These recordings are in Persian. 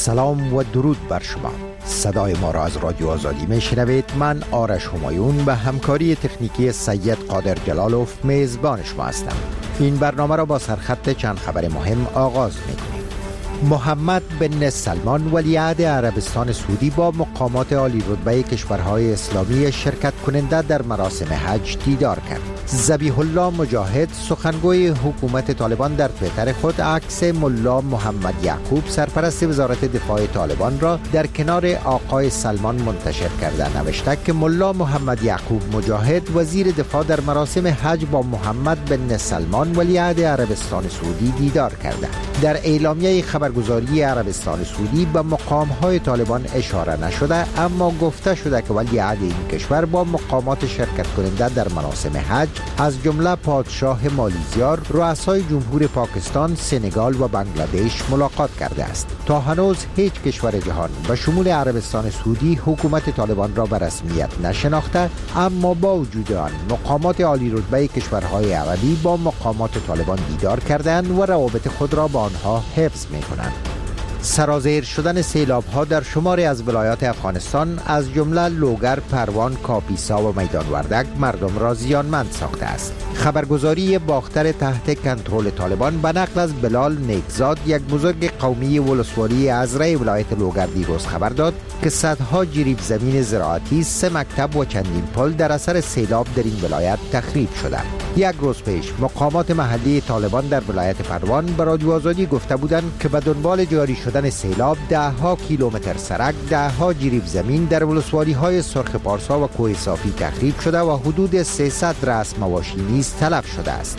سلام و درود بر شما. صدای ما را از رادیو آزادی میشنوید. من آرش همایون به همکاری تکنیکی سید قادر جلالوف میزبان شما هستم. این برنامه را با سرخط چند خبر مهم آغاز میکنیم. محمد بن سلمان ولیعهد عربستان سعودی با مقامات عالی رتبه کشورهای اسلامی شرکت کننده در مراسم حج دیدار کرد. ذبیح الله مجاهد سخنگوی حکومت طالبان در توییتر خود عکس ملا محمد یعقوب سرپرست وزارت دفاع طالبان را در کنار آقای سلمان منتشر کرده نوشته که ملا محمد یعقوب مجاهد وزیر دفاع در مراسم حج با محمد بن سلمان ولیعهد عربستان سعودی دیدار کرده. در اعلامیه خبرگزاری عربستان سعودی به مقام‌های طالبان اشاره نشده، اما گفته شده که ولیعهد این کشور با مقامات شرکت کننده در مراسم حج از جمله پادشاه مالیزیا، رؤسای جمهور پاکستان، سنگال و بنگلادش ملاقات کرده است. تا هنوز هیچ کشور جهان به شمول عربستان سعودی حکومت طالبان را به رسمیت نشناخته، اما با وجود آن مقامات عالی رتبه کشورهای عربی با مقامات طالبان دیدار کردند و روابط خود را با آنها حفظ می‌کنند. سرازیر شدن سیلاب‌ها در شماری از ولایات افغانستان از جمله لوگر، پروان، کاپیسا و میدان وردک مردم را زیانمند ساخته است. خبرگزاری باختر تحت کنترل طالبان به نقل از بلال نیکزاد، یک بزرگ قومی ولسوالی ازرع ولایت لوگر دیروز خبر داد که صدها جریب زمین زراعتی، 3 مکتب و چندین پل در اثر سیلاب در این ولایت تخریب شده. یک روز پیش مقامات محلی طالبان در ولایت پروان به رادیو آزادی گفته بودند که به دنبال جاری شدن سیلاب ده‌ها کیلومتر سرک، ده‌ها جریب زمین در ولسوالی‌های سرخ پارسا و کوه صافی تخریب شده و حدود 300 رأس مواشی نیز تلف شده است.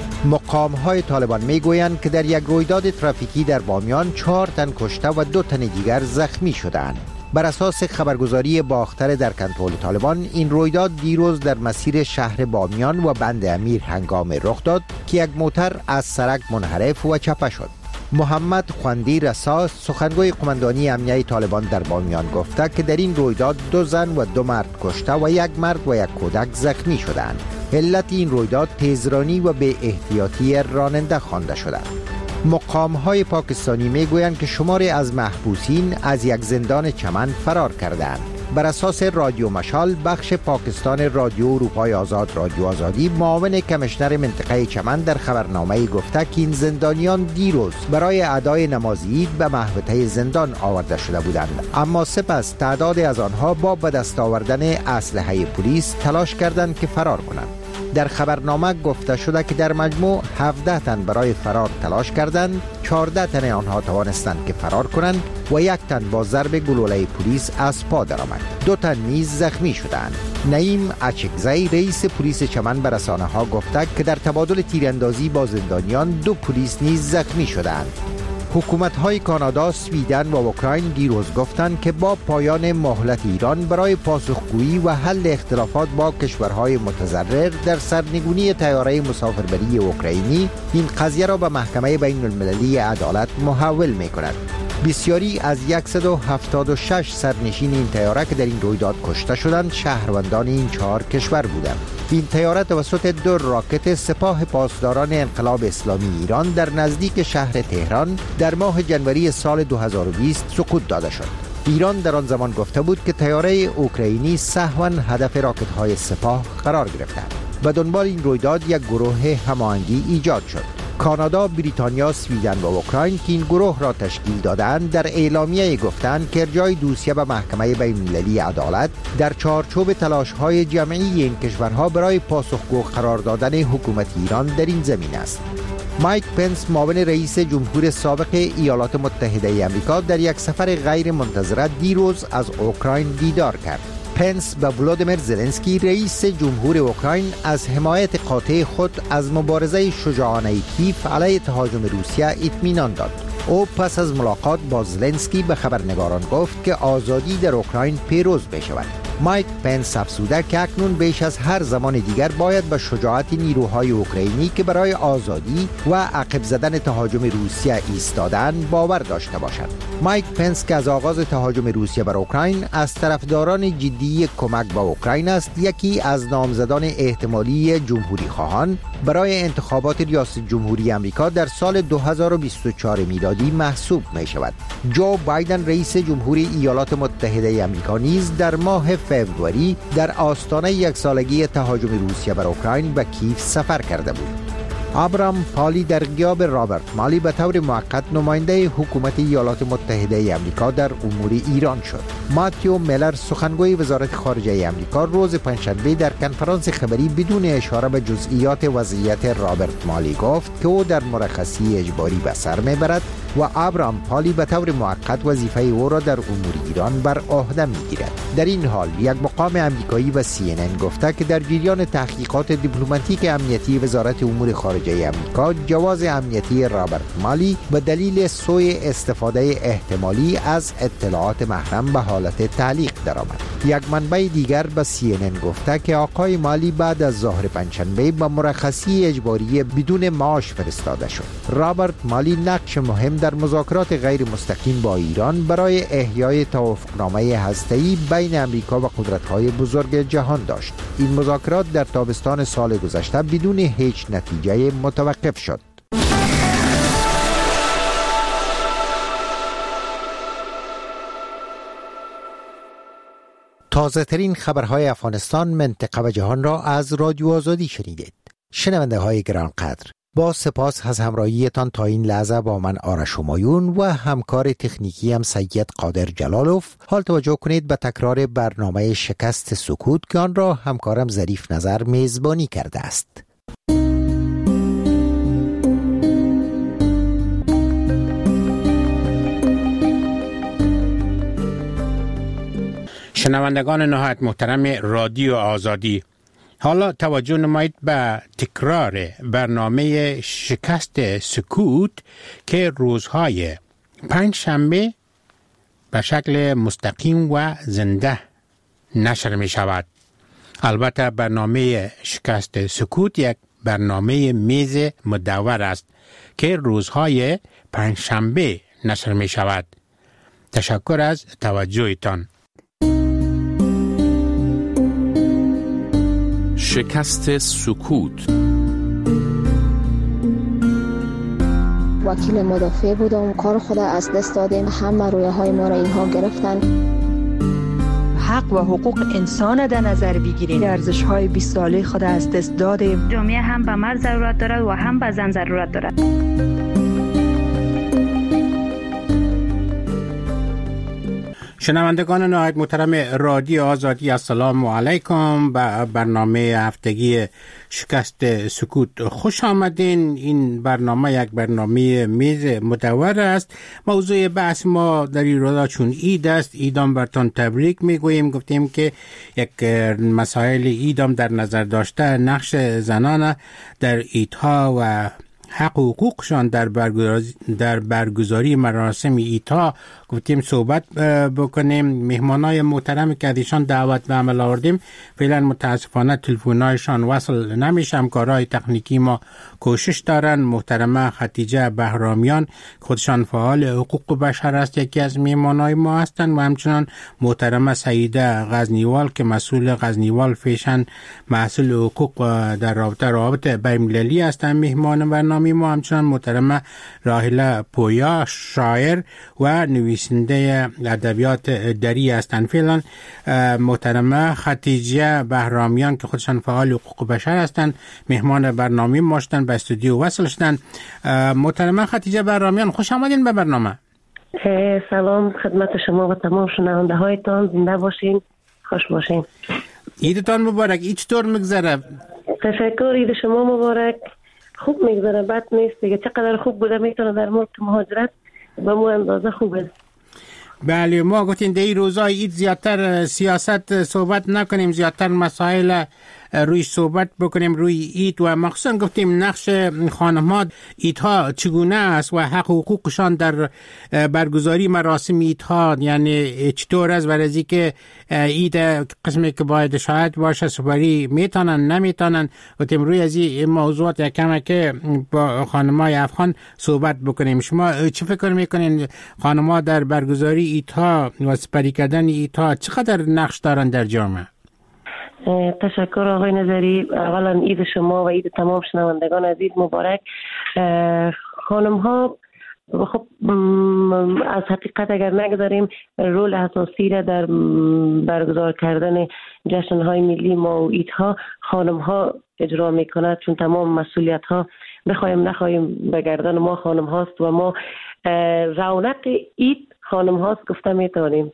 مقام‌های طالبان می‌گویند که در یک رویداد ترافیکی در بامیان 4 تن کشته و 2 تن دیگر زخمی شدند. بر اساس خبرگزاری باختر در کنترل طالبان، این رویداد دیروز در مسیر شهر بامیان و بند امیر هنگام رخ داد که یک موتر از سرک منحرف و چپه شد. محمد خوندی رسا سخنگوی قماندانی امنیه طالبان در بامیان گفته که در این رویداد 2 زن و 2 مرد کشته و 1 مرد و 1 کودک زخمی شدند. علت این رویداد تیزرانی و بی احتیاطی راننده خوانده شده. مقام‌های پاکستانی میگویند که شماری از محبوسین از یک زندان چمن فرار کردند. بر اساس رادیو مشال، بخش پاکستان رادیو اروپای آزاد رادیو آزادی، معاون کمیشنر منطقه چمن در خبرنامه‌ای گفته که این زندانیان دیروز برای ادای نماز عید به محوطه زندان آورده شده بودند، اما سپس تعدادی از آنها با به دست آوردن اسلحه پلیس تلاش کردند که فرار کنند. در خبرنامه گفته شده که در مجموع 17 تن برای فرار تلاش کردند، 14 تن آنها توانستند که فرار کنند و 1 تن با ضرب گلوله پلیس از پا درآمد. 2 تن نیز زخمی شدند. نعیم اچکزی رئیس پلیس چمن به رسانه‌ها گفته که در تبادل تیراندازی با زندانیان 2 پلیس نیز زخمی شدند. حکومت‌های کانادا، سویدن و اوکراین دیروز گفتند که با پایان مهلت ایران برای پاسخگویی و حل اختلافات با کشورهای متضرر در سرنگونی طیاره مسافربری اوکراینی، این قضیه را به محکمه بین المللی عدالت محول می‌کند. بسیاری از 176 سرنشین این طیاره که در این رویداد کشته شدند شهروندان این 4 کشور بودند. این طیاره توسط 2 راکت سپاه پاسداران انقلاب اسلامی ایران در نزدیک شهر تهران در ماه جنوری سال 2020 سقوط داده شد. ایران در آن زمان گفته بود که طیاره اوکراینی سهواً هدف راکت‌های سپاه قرار گرفته. به دنبال این رویداد یک گروه هماهنگی ایجاد شد. کانادا، بریتانیا، سویدن و اوکراین که این گروه را تشکیل دادند در اعلامیه گفتند که ارجاع دوسیه به محکمه بین المللی عدالت در چارچوب تلاش‌های جمعی این کشورها برای پاسخگو قرار دادن حکومت ایران در این زمین است. مایک پنس معاون رئیس جمهور سابق ایالات متحده آمریکا در یک سفر غیر منتظره دیروز از اوکراین دیدار کرد. پنس به ولودیمیر زلنسکی رئیس جمهور اوکراین از حمایت قاطع خود از مبارزه شجاعانه کیف علیه تهاجم روسیه اطمینان داد. او پس از ملاقات با زلنسکی به خبرنگاران گفت که آزادی در اوکراین پیروز بشود. مایک پنس افزوده که اکنون بیش از هر زمان دیگر باید به شجاعت نیروهای اوکراینی که برای آزادی و عقب زدن تهاجم روسیه ایستادن باور داشته باشند. مایک پنس که از آغاز تهاجم روسیه بر اوکراین از طرفداران جدی کمک به اوکراین است، یکی از نامزدان احتمالی جمهوری خواهان برای انتخابات ریاست جمهوری امریکا در سال 2024 میلادی محسوب می شود. جو بایدن رئیس جمهوری ایالات متحده امریکا نیز در ماه فوریه در آستانه یک سالگی تهاجم روسیه بر اوکراین به کیف سفر کرده بود. ابرام پالی در غیاب رابرت مالی به طور موقت نماینده حکومت ایالات متحده امریکا در امور ایران شد. ماتیو میلر سخنگوی وزارت خارجه امریکا روز پنجشنبه در کنفرانس خبری بدون اشاره به جزئیات وضعیت رابرت مالی گفت که او در مرخصی اجباری به سر میبرد و ابرام پالی به طور موقت وظیفه او را در امور ایران بر عهده میگیرد. در این حال یک مقام امریکایی و CNN گفته که در جریان تحقیقات دیپلماتیک امنیتی وزارت امور خارجه امریکا جواز امنیتی رابرت مالی به دلیل سوء استفاده احتمالی از اطلاعات محرم به حالت تعلیق درآمد. یک منبع دیگر به CNN گفته که آقای مالی بعد از ظهر پنجشنبه به مرخصی اجباری بدون معاش فرستاده شد. رابرت مالی نقش مهم در مذاکرات غیر مستقیم با ایران برای احیای توافقنامه هسته‌ای بین امریکا و قدرت‌های بزرگ جهان داشت. این مذاکرات در تابستان سال گذشته بدون هیچ نتیجه متوقف شد. تازه ترین خبرهای افغانستان، منطقه و جهان را از رادیو آزادی شنیدید. شنونده های گرانقدر، با سپاس از همراهیتان تا این لحظه با من آرش همایون و همکار تکنیکی هم سید قادر جلالوف. حال توجه کنید به تکرار برنامه شکست سکوت که آن را همکارم ظریف نظر میزبانی کرده است. شنوندگان نهایت محترم رادیو آزادی، حالا توجه نمایید به تکرار برنامه شکست سکوت که روزهای پنجشنبه به شکل مستقیم و زنده نشر می شود. البته برنامه شکست سکوت یک برنامه میز مدور است که روزهای پنجشنبه نشر می شود. تشکر از توجهتان. شکست سکوت. وکیل مدافع بودم، کار خود از دست دادیم، همه رویاهای ما را اینها گرفتن. حق و حقوق انسان در نظر بگیریم، ارزش‌های 20 ساله خود از دست دادیم. جامعه هم به مرد ضرورت دارد و هم به زن ضرورت دارد. شنوندگان نهایت محترم رادیو آزادی، السلام علیکم. به برنامه هفتگی شکست سکوت خوش آمدین. این برنامه یک برنامه میز مدور است. موضوع بحث ما در این روزا چون عید است، ایدام برتان تبریک میگوییم. گفتیم که یک مسائل ایدام در نظر داشته نقش زنان در ایدها و حق و حقوقشان در برگزاری مراسم ایدها گفتیم صحبت بکنیم. مهمانای محترمی که ازشان دعوت به عمل آوردیم فعلا متاسفانه تلفن‌هایشان وصل نمیشه. همکارای تکنیکی ما کوشش دارن. محترمه خدیجه بهرامیان خودشان فعال حقوق بشر است، یکی از مهمانای ما هستند، و همچنان محترمه سعیده غزنیوال که مسئول غزنیوال فیشن مسئول حقوق در روابط بین‌المللی هستند مهمان برنامه ما. همچنان محترمه راحله پویا شاعر و نویسنده ادبیات دری هستند. فعلا محترمه خدیجه بهرامیان که خودشان فعال حقوق بشر هستند مهمان برنامه ما شدن، به استودیو وصل شدن. محترمه خدیجه بهرامیان خوش آمدین به برنامه. سلام خدمت شما و تمام شنونده هایتان. زنده باشین، خوش باشین. عیدتان مبارک. عید چطور میگذره؟ تشکر، عید شما مبارک. خوب میگذره، بد نیست دیگه. چقدر خوب بوده میتونه در ملک مهاجرت به مو اندازه خوبه. بله، ما گفتیم در این روزای عید زیادتر سیاست صحبت نکنیم، زیادتر مسائل روی صحبت بکنیم روی اید و مخصوصا گفتیم نقش خانم‌ها ایدها چگونه است و حق و حقوقشان در برگزاری مراسم ایدها، یعنی چطور است ورزی که اید قسمی که باید شاید باشه سپاری میتونن نمیتونن. گفتیم روی از این موضوعات یکم که با خانم‌های افغان صحبت بکنیم. شما چه فکر میکنین خانم‌ها در برگزاری ایدها و سپری کردن ایدها چقدر نقش دارن در جامعه؟ تشکر آقای نظری. اولا عید شما و عید تمام شنوندگان عزیز مبارک. خانم ها خب از حقیقت اگر نگذاریم رول اساسی را در برگزار کردن جشن های ملی ما و ایدها خانم ها اجرا میکند، چون تمام مسئولیت ها بخوایم نخواهیم به گردن ما خانم هاست و ما رونق اید خانم هاست گفته میتونیم.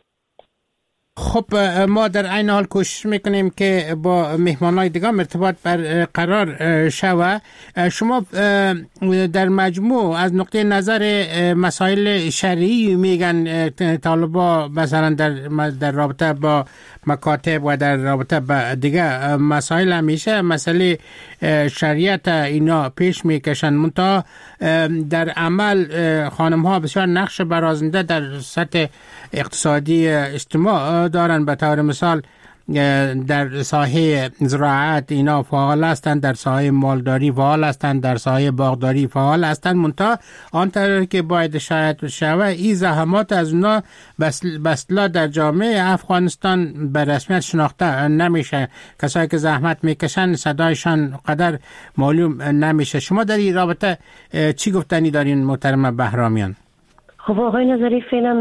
خب ما در این حال کوشش میکنیم که با مهمانای دیگه ارتباط برقرار شود. شما در مجموع از نقطه نظر مسائل شرعی میگن طالبا مثلا در رابطه با مکاتب و در رابطه با دیگه مسائل همیشه مسئله شریعت اینا پیش میکشن، منتها در عمل خانم ها بسیار نقش برازنده در سطح اقتصادی اجتماع دارن. به طور مثال در ساحه زراعت اینا فعال هستند، در ساحه مالداری فعال هستند، در ساحه باغداری فعال هستند، منتها آنطور که باید شاید شوه این زحمات از اونا بسلا در جامعه افغانستان به رسمیت شناخته نمیشه. کسایی که زحمت میکشن صدایشان قدر معلوم نمیشه. شما در این رابطه چی گفتنی دارین محترم بهرامیان؟ خب آقای نظری فعلا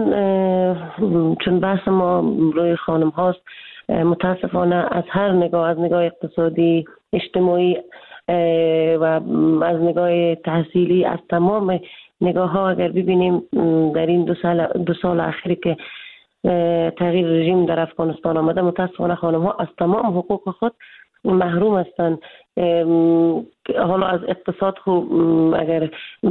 چون بحث ما روی خانم هاست، متاسفانه از هر نگاه، از نگاه اقتصادی، اجتماعی و از نگاه تحصیلی، از تمام نگاه ها اگر ببینیم در این دو سال اخیری که تغییر رژیم در افغانستان آمده، متاسفانه خانم ها از تمام حقوق خود محروم هستند. حالا از اقتصاد خوب اگر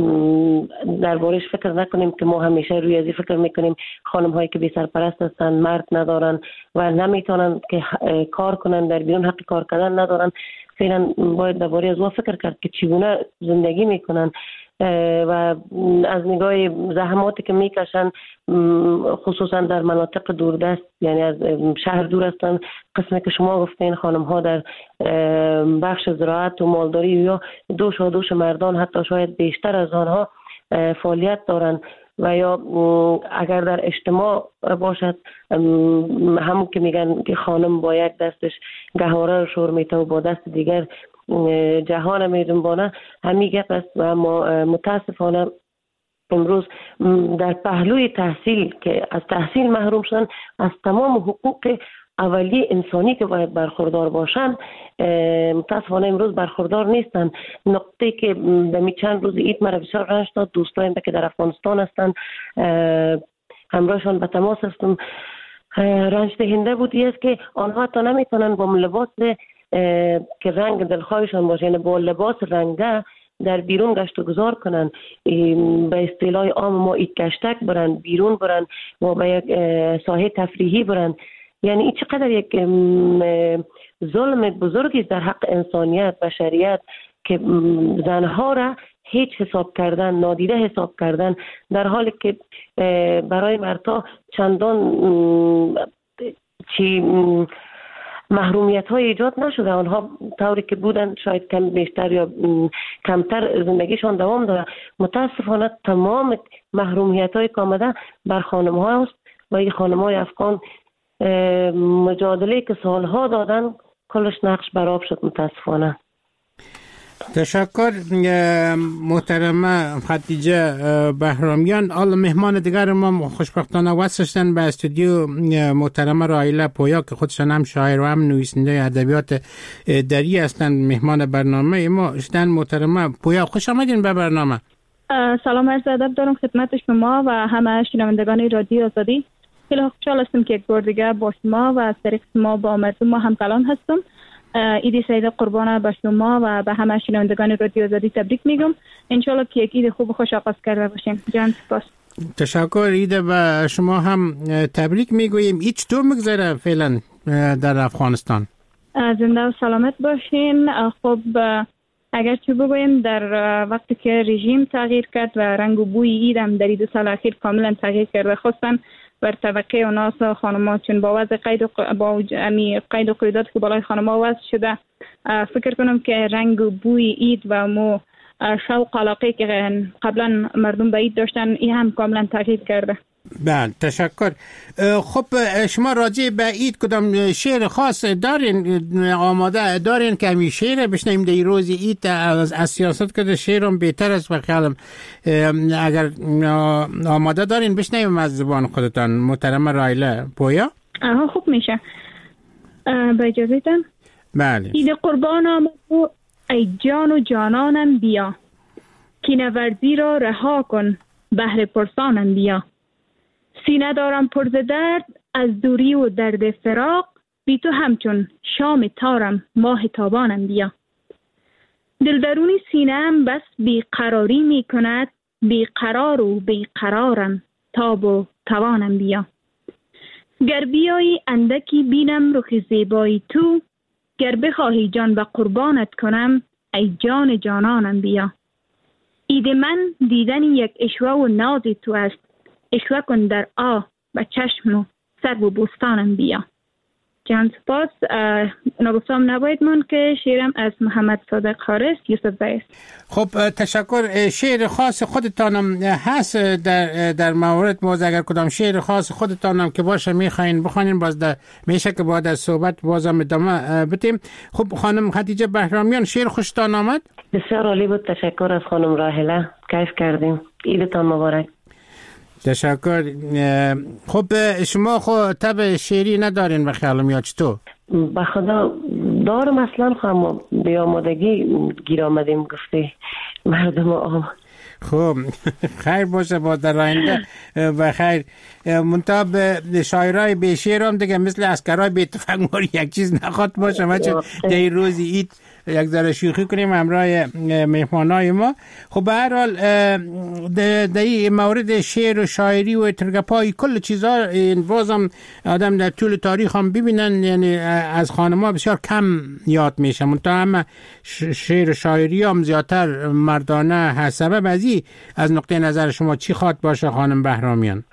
دربارش فکر نکنیم که ما همیشه روی ازی فکر میکنیم خانم هایی که بی سرپرست هستند، مرد ندارن و نمیتونن که کار کنن، در بیرون حق کار کردن ندارن. فعلا باید درباره از فکر کرد که چگونه زندگی میکنن و از نگاه زحماتی که میکشن، خصوصا در مناطق دوردست، یعنی از شهر دور هستن. قسمی که شما گفتین خانم ها در بخش زراعت و مالداری یا دوش مردان حتی شاید بیشتر از آنها فعالیت دارن. و یا اگر در اجتماع باشد، همون که میگن که خانم با یک دستش گهواره رو شور میته و با دست دیگر جهان میدنبانه، همین گپ است. و ما متاسفانه امروز در پهلوی تحصیل که از تحصیل محروم شدن، از تمام حقوق اولیه انسانی که باید برخوردار باشن، متاسفانه امروز برخوردار نیستن. نقطه که به چند روز عید مرا بسیار رنج داد، دوستان که در افغانستان هستن همراهشان به تماس هستم، رنج دهنده بودی است که آنها تا نمیتونن با لباس که رنگ دلخواهشان باشه، یعنی با لباس رنگه در بیرون گشت و گذار کنن، به اصطلاح عام ما ایت گشتک برن، بیرون برن و به یک ساحه تفریحی برن. یعنی این چقدر یک ظلم بزرگی در حق انسانیت و شریعت که زنها را هیچ حساب کردن، نادیده حساب کردن، در حالی که برای مردها چندان محرومیت های ایجاد نشده. آنها طوری که بودن شاید کم بیشتر یا کمتر زندگیشان دوام داره. متاسفانه تمام محرومیت های که آمده بر خانم ها است و این خانم های افغان مجادله که سالها دادن کلش نقش برآب شد متاسفانه. تشکر محترمه خدیجه بهرامیان. حالا مهمان دیگر ما خوشبختانه وصلشتن به استودیو محترمه رایله پویا که خودشان هم شاعر و هم نویسنده ادبیات دری هستند. مهمان برنامه ما شدن. محترمه پویا خوش آمدین به برنامه. سلام عرض ادب دارم خدمت شما و همه شنوندگان رادیو آزادی. خیلی خوشحال هستم که یک بار دیگه با شما و از طریق شما با مردم ما هم کلام هستم. عید سعید قربان به شما و به همه شنوندگان رادیو آزادی تبریک میگم. انشالله که یک عید خوب و خوش آغاز کرده باشیم. جان سپاس. تشکر. عید به شما هم تبریک میگوییم. چطور میگذره فعلا در افغانستان؟ زنده و سلامت باشین. خب اگر چه بگویم در وقتی که رژیم تغییر کرد و رنگ و بوی عید هم در 2 سال اخیر کاملا تغییر کرده، خصوصا بر طبقه اوناس خانم‌ها، چون با وضع قید و قیودات که بالای خانم‌ها وضع شده، فکر کنم که رنگ و بوی عید و مو شوق علاقه که قبلا مردم به عید داشتن این هم کاملا تغییر کرده. بله تشکر. خب شما راجع به عید کدام شعر خاص دارین آماده دارین که همین شعر بشنیم در روز عید؟ از سیاست که شعرم بهتر است به خیالم. اگر آماده دارین بشنیم از زبان خودتان محترم رایله پویا. خوب میشه با اجازهتان. بله. عید قربان آمد و ای جان و جانانم بیا، کینه ورزی را رها کن بهر پرسانم بیا. سینه دارم پر ز درد از دوری و درد فراق، بی تو همچون شام تارم ماه تابانم بیا. دل درونی سینه‌ام بس بیقراری می کند، بیقرار و بیقرارم تاب و توانم بیا. گر بیایی اندکی بینم رخ زیبایی تو، گر بخواهی جان به قربانت کنم ای جان جانانم بیا. عید من دیدن یک اشوه و ناز تو است، اشوه کن در و چشم و سر و بوستانم بیا. جان سپاس. نگفتم نباید من که شعرم از محمد صادق حارس یوسف زی است. خب تشکر. شعر خاص خودتانم هست در مورد باز اگر کدام شعر خاص خودتانم که باشه میخواین بخوانین باز میشه که بعد از صحبت بازم ادامه بدیم. خب خانم خدیجه بهرامیان شعر خوشتان آمد؟ بسیار عالی بود. تشکر از خانم راهله. کیف کردیم. عیدتان مبارک. تشکر. خب شما خود تب شعری ندارین به خیالم یا چطور؟ به خدا دارم اصلا خواهم به آمادگی گیر آمدیم گفته مردم آمد. خب خیر باشه با در آینده و خیر. منتها به شاعرای به شعر هم دیگه مثل اسکرای به اتفاق یک چیز نخواد باشه. ما چون در روزی عید یک ذره شوخی کنیم همراه مهمانای ما. خب به هر حال در این مورد شعر و شاعری و ترگپای کل چیزها بازم آدم در طول تاریخ هم ببینن، یعنی از خانم‌ها بسیار کم یاد میشه. منتها هم شعر و شاعری هم زیادتر مردانه هست. سبب از نقطه نظر شما چی خواد باشه خانم بهرامیان؟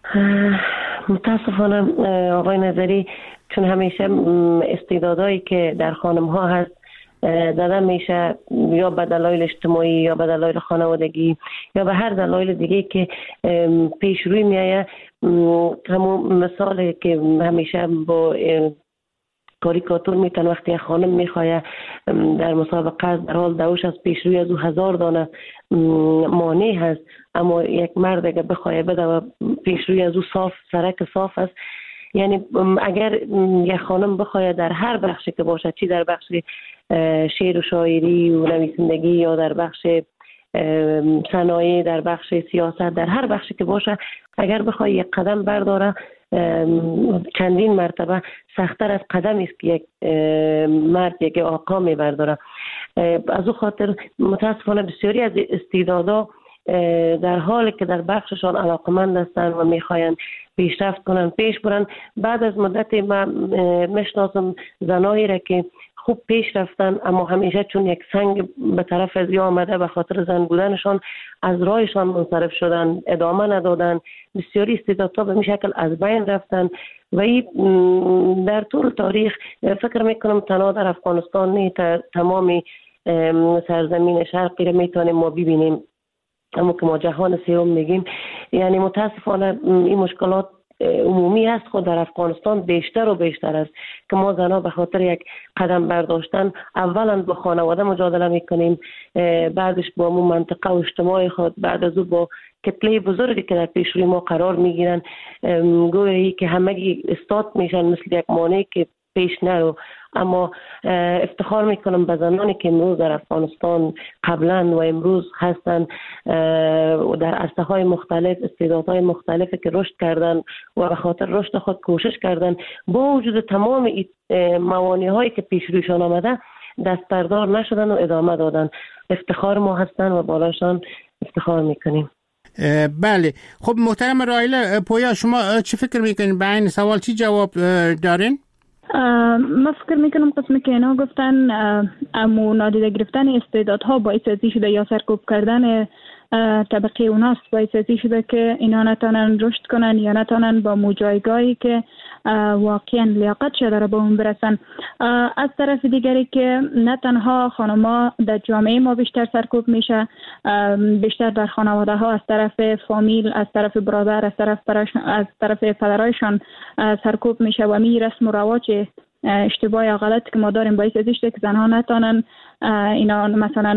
متاسفانه آقای نظری، چون همیشه استعدادایی که در خانم ها هست دادن میشه، یا به دلایل اجتماعی یا به دلایل خانوادگی یا به هر دلایل دیگه که پیش روی میایه. همون مثالی که همیشه با کاریکاتور میتن وقتی خانم میخواه در مسابقه در حال دوش از پیش روی از او 1000 دانه مانع هست، اما یک مرد اگه بخواه بده و پیش روی از او صاف سرک صاف است. یعنی اگر یک خانم بخواه در هر بخشی که باشه، چی در بخش شعر و شاعری و نویسندگی یا در بخش صنایع، در بخش سیاست، در هر بخشی که باشه، اگر بخواه یک قدم برداره چندین مرتبه سخت‌تر از قدمی است که یک مرد یک آقا میبرداره. از او خاطر متاسفانه بسیاری از استعدادا در حالی که در بخششان علاقمند هستند و میخواین پیشرفت کنن پیش برن، بعد از مدتی من میشناسم زنایی را که خوب پیش رفتن اما همیشه چون یک سنگ به طرف از یا آمده به خاطر زن بودنشان از راهشان منصرف شدن، ادامه ندادن. بسیاری استعدادها به این شکل از بین رفتن و این در طول تاریخ فکر میکنم تنها در افغانستان نه، تمام سرزمین شرقی را میتونیم ما ببینیم، اما که ما جهان سوم میگیم. یعنی متاسفانه این مشکلات عمومی است، خود در افغانستان بیشتر و بیشتر است که ما زنها به خاطر یک قدم برداشتن اولا با خانواده مجادله میکنیم، بعدش با همون منطقه و اجتماع خود، بعد از او با کتله بزرگی که در پیش روی ما قرار میگیرن، گویی که همگی استاد میشن مثل یک مانع که پیش نرو. اما افتخار میکنم به زنانی که امروز در افغانستان قبلا و امروز هستن و در عرصه‌های مختلف استعدادهای مختلفی که رشد کردن و به خاطر رشد خود کوشش کردن، با وجود تمام موانع‌هایی که پیش رویشان آمده دست بردار نشدن و ادامه دادن. افتخار ما هستن و بالاشان افتخار میکنیم. بله. خب محترم رایله پویا، شما چی فکر میکنین به این سوال؟ چی جواب دارین؟ من فکر میکنم قسمی که اینا گفتن امو نادیده گرفتن استعدادها باعث ازی شده یا سرکوب کردن طبقه اوناست باعث ازی شده که اینا نتانن رشد کنن یا نتانن با مجایگاهی که واقعا لیاقت شده به اون برسن. از طرف دیگری که نه تنها خانما در جامعه ما بیشتر سرکوب میشه، بیشتر در خانواده ها از طرف فامیل، از طرف برادر، از طرف پدرایشان سرکوب میشه و می رسم و رواج اشتباه یا غلط که ما داریم باعث ازی شده که زنها نتانن اینا مثلا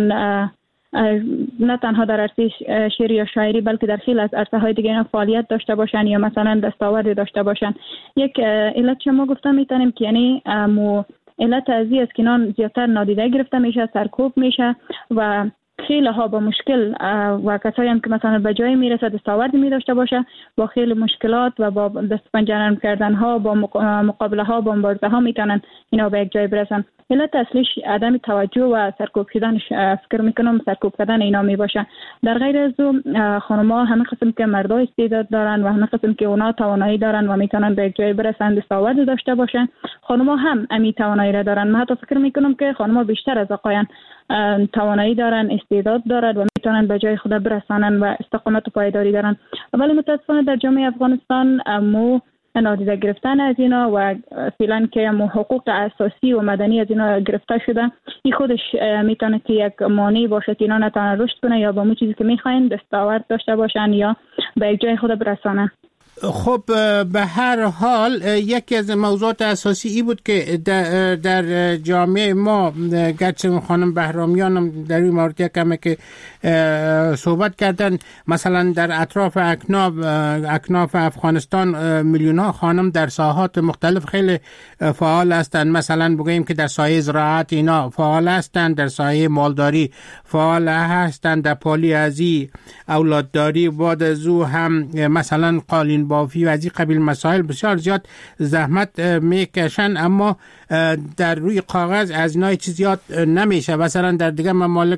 نه تنها در عرصه شعر یا شاعری بلکه در خیلی از عرصه های دیگه اینا فعالیت داشته باشن یا مثلا دستاورد داشته باشن. یک علت که ما گفتم میتونیم که یعنی علت ازی است که اینا زیادتر نادیده گرفته میشه، سرکوب میشه و خیلی ها با مشکل و کسایی هم که مثلا به جای میرسه دستاوردی می داشته باشه با خیلی مشکلات و با دست پنجه کردن ها با مقابله ها با مبارزه ها میتونن اینا به یک جای برسن. علت اصلیش عدم توجه و سرکوب شدنش فکر میکنم سرکوب کردن اینا می باشه. در غیر از او خانم‌ها همه قسم که مردا استعداد دارن و همه قسم که اونا توانایی دارن و میتونن به یک جای برسن دستاورد داشته باشن، خانم‌ها هم امی توانایی را دارن. من حتی فکر میکنم که خانم‌ها بیشتر از آقایان توانایی دارن، استعداد دارن و میتونن به جای خود برسانن و استقامت و پایداری دارن. ولی متاسفانه در جامعه افغانستان مو نادیده گرفتن از اینا و فعلا که حقوق اساسی و مدنی از اینا گرفته شده، این خودش میتونه که یک مانع باشه که اینا نتونن رشد کنه یا با مو چیزی که میخواین دستاورد داشته باشن یا به یک جای خود برسانن. خب به هر حال یکی از موضوعات اساسی ای بود که در جامعه ما گرچه خانم بهرامیان در این مورد یکمه که صحبت کردن، مثلا در اطراف اکناف افغانستان میلیون ها خانم در ساحات مختلف خیلی فعال هستند. مثلا بگوییم که در سایه زراعت اینا فعال هستند، در سایه مالداری فعال هستند، در پالیازی، اولادداری، بعد از او هم مثلا قالین بافی و از این قبیل مسائل بسیار زیاد زحمت میکشن، اما در روی کاغذ از اینا چیز زیاد نمیشه. مثلا در دیگه ممالک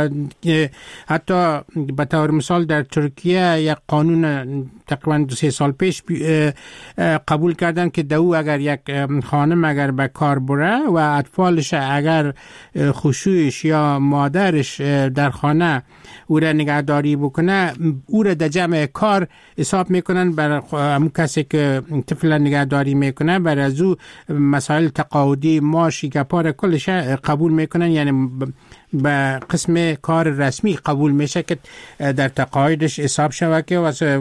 حتی به طور مثال در ترکیه یک قانون تقریبا 2-3 سال پیش قبول کردن که دو اگر یک خانم اگر به کار بره و اطفالش اگر خشوعش یا مادرش در خانه او را نگهداری بکنه، او را در جمع کار حساب میکنن بر همون کسی که طفل نگهداری میکنه، بر از او مسائل تقاعدی معاشی گپار کلش قبول میکنن، یعنی به قسم کار رسمی قبول میشه که در تقاعدش حساب شوه که واسه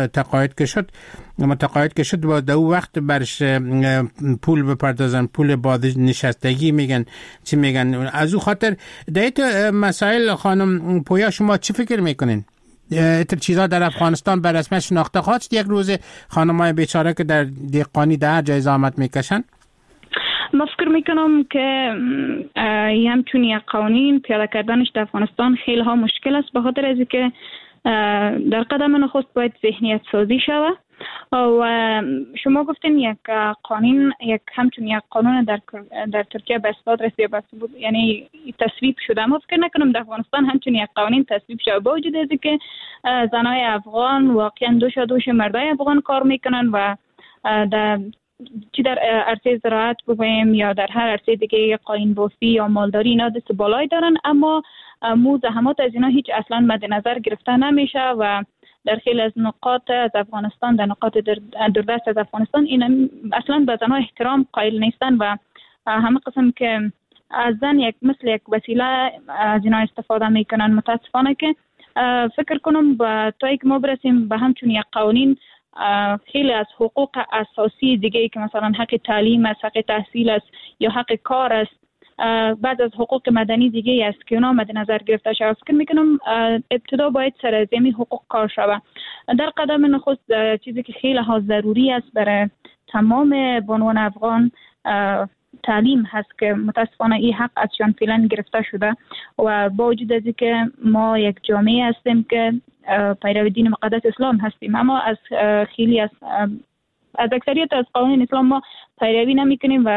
متقاعد که شد و در وقت برش پول بپردازن، پول بازنشستگی میگن چی میگن. از او خاطر دیت مسائل خانم پویا شما چی فکر میکنین؟ اتر چیزا در افغانستان به رسمیت شناخته خواست یک روز خانمای بیچاره که در دیقانی در جای زحمت میکشن؟ من فکر میکنم که همچون یک قوانین پیاده کردنش در افغانستان خیلی ها مشکل است، به خاطر از اینکه در قدم نخست باید ذهنیت سازی شود و شما گفتین یک قانون همچون یک قانون در ترکیه به اثبات رسید، یعنی تصویب شده. ما فکر نکنم در افغانستان همچون یک قانون تصویب شده، با وجود از اینکه زنای افغان واقعا دوش مردای افغان کار میکنن و چی در عرصه زراعت بگویم یا در هر عرصه دیگه قالین بافی یا مالداری اینا دست بالایی دارن، اما زحمات از اینا هیچ اصلا مد نظر گرفته نمیشه و در خیلی از نقاط از افغانستان، در نقاط دوردست از افغانستان این اصلا به زنها احترام قائل نیستن و همه قسم که از زن مثل یک وسیله از اینا استفاده میکنن. متاسفانه که فکر کنم تا اینکه ما برسیم به همچون یک قوانین، خیلی از حقوق اساسی دیگه که مثلا حق تعلیم است، حق تحصیل است یا حق کار است، بعد از حقوق مدنی دیگه است که اونا مد نظر گرفته شود. فکر میکنم ابتدا باید سرازیمی حقوق کار شود. در قدم نخست چیزی که خیلی ها ضروری است برای تمام بانوان افغان تعلیم هست که متاسفانه این حق ازشان فعلا گرفته شده و با وجود از اینکه ما یک جامعه هستیم که پیرو دین مقدس اسلام هستیم، اما از خیلی از اکثریت از قوانین اسلام ما پیروی نمی کنیم و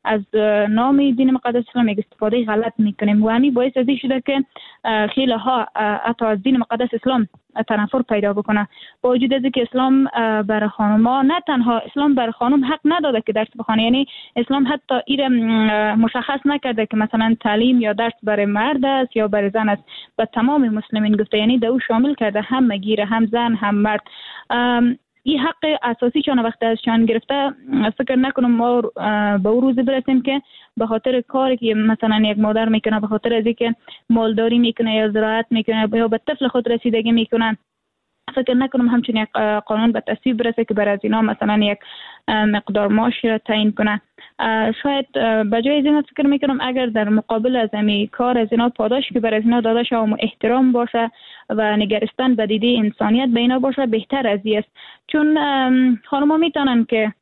از نام دین مقدس اسلام یک استفاده غلط میکنیم و همین باعث از این شده که خیلی ها حتی از دین مقدس اسلام تنفر پیدا بکنه. با وجود از که اسلام برای خانم‌ها نه تنها اسلام برای خانم حق نداده که درس بخونه، یعنی اسلام حتی این مشخص نکرده که مثلا تعلیم یا درس برای مرد است یا برای زن است، به تمام مسلمین گفته، یعنی دو شامل کرده، هم مگیره، هم زن هم مرد. این حق اساسی چون وقت ازشان گرفته، فکر نکنم ما به اون روز برسیم که به خاطر کاری که مثلا یک مادر میکنه، به خاطر از اینکه مالداری میکنه یا زراعت میکنه یا به طفل خود رسیدگی میکنه، فکر نکنم همچون یک قانون به تصویب برسه که برای از اینا مثلا یک مقدار معاش را تعیین کنه. شاید بجای از اینا فکر میکنم اگر در مقابل از این کار از اینا پاداش که برای از اینا داده شده و احترام باشه و نگرستن به دیده انسانیت به اینا باشه، بهتر از این است. چون خانم‌ها میتونن که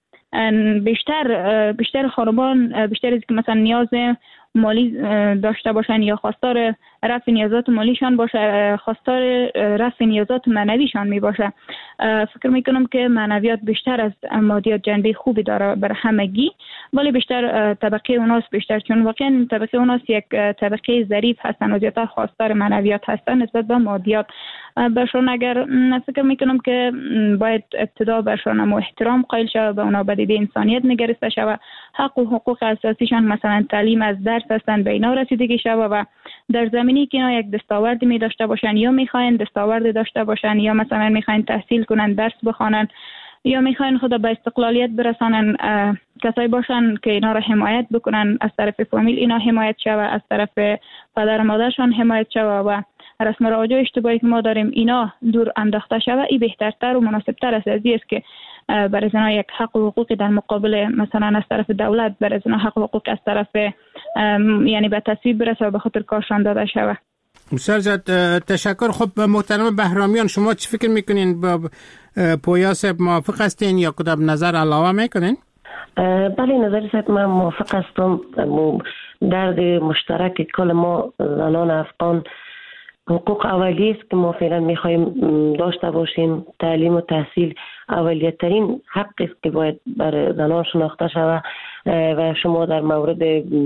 بیشتر خانمان بیشتر از که مثلا نیاز مالی داشته باشن یا خواستار رفع نیازات مالیشان باشه، خواستار رفع نیازات معنویشان می باشه. فکر میکنم که معنویات بیشتر از مادیات جنبه خوبی داره برای همگی، ولی بیشتر طبقه اوناست بیشتر، چون واقعا طبقه اوناست یک طبقه ظریف هستن و زیادتر خواستار معنویات هستن نسبت به مادیات. برشان اگر فکر میکنم که باید ابتدا برشان احترام قائل شود، به اونا به دیده انسانیت نگرسته شود، حق و حقوق اساسیشان مثلا تعلیم از درس هستن به اینا رسیدگی شود و در زمینی که اینا یک دستاوردی می داشته باشن یا میخواین دستاورد داشته باشن یا مثلا میخواین تحصیل کنن، درس بخوانن یا میخواین خود به استقلالیت برسانن، کسایی باشن که اینا را حمایت بکنن، از طرف فامیل اینا حمایت شود، از طرف پدر مادرشان حمایت شود و رسم و رواج اشتباهی که ما داریم اینا دور انداخته شود. این بهترتر و مناسبتر است از است که برای زنها یک حق و حقوقی در مقابل مثلا از طرف دولت برای زنها حق و حقوق از طرف یعنی به تصویب برسه و به خاطر کارشان داده شود. سرزاد تشکر. خب محترم بهرامیان، شما چی فکر میکنین؟ با پویا صاحب موافق هستین یا کدام نظر علاوه میکنین؟ بله، نظر صاحب من موافق هستم. درد مشترک کل ما زنان افغان حقوق اولیه است که ما فعلا میخوایم داشته باشیم. تعلیم و تحصیل اولیه ترین حق است که باید بر زنان شناخته شود و شما در مورد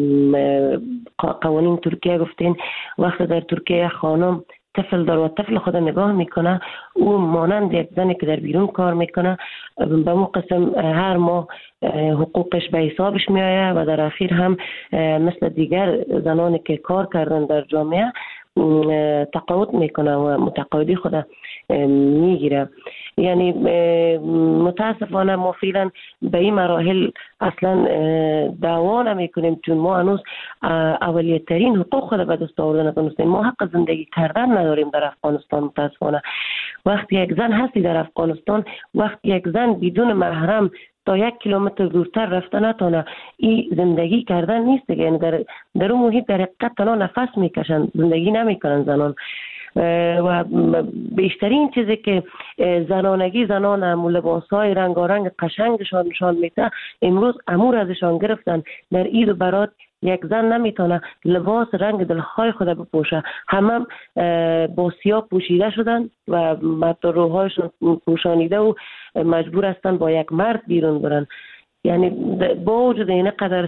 قوانین ترکیه گفتین، وقت در ترکیه خانم طفل دار و طفل خود نگاه میکنه، او مانند یک زنی که در بیرون کار میکنه به اون قسم هر ماه حقوقش به حسابش میآید و در اخیر هم مثل دیگر زنانی که کار کردن در جامعه تقاعد میکنه و متقاعدی خود میگیره. یعنی متاسفانه ما فعلا به این مراحل اصلا دعوا نمیکنیم، چون ما هنوز اولیه ترین حقوق خود به دست آوردن نتونستیم. ما حق زندگی کردن نداریم در افغانستان متاسفانه. وقتی یک زن هستی در افغانستان، وقتی یک زن بدون محرم تا 1 کیلومتر دورتر رفته نتونه، این زندگی کردن نیست. یعنی در اون محیط در حقیقت تنها نفس میکشن، زندگی نمیکنن زنان. و بیشترین چیزی که زنانگی زنان لباسهای رنگارنگ قشنگشان نشان میده، امروز امور ازشان گرفتن. در عید و برات یک زن نمیتونه لباس رنگ دلخواه خود بپوشه، همه با سیاه پوشیده شدن و روحایشون پوشانیده و مجبور هستن با یک مرد بیرون برن. یعنی با وجود این قدر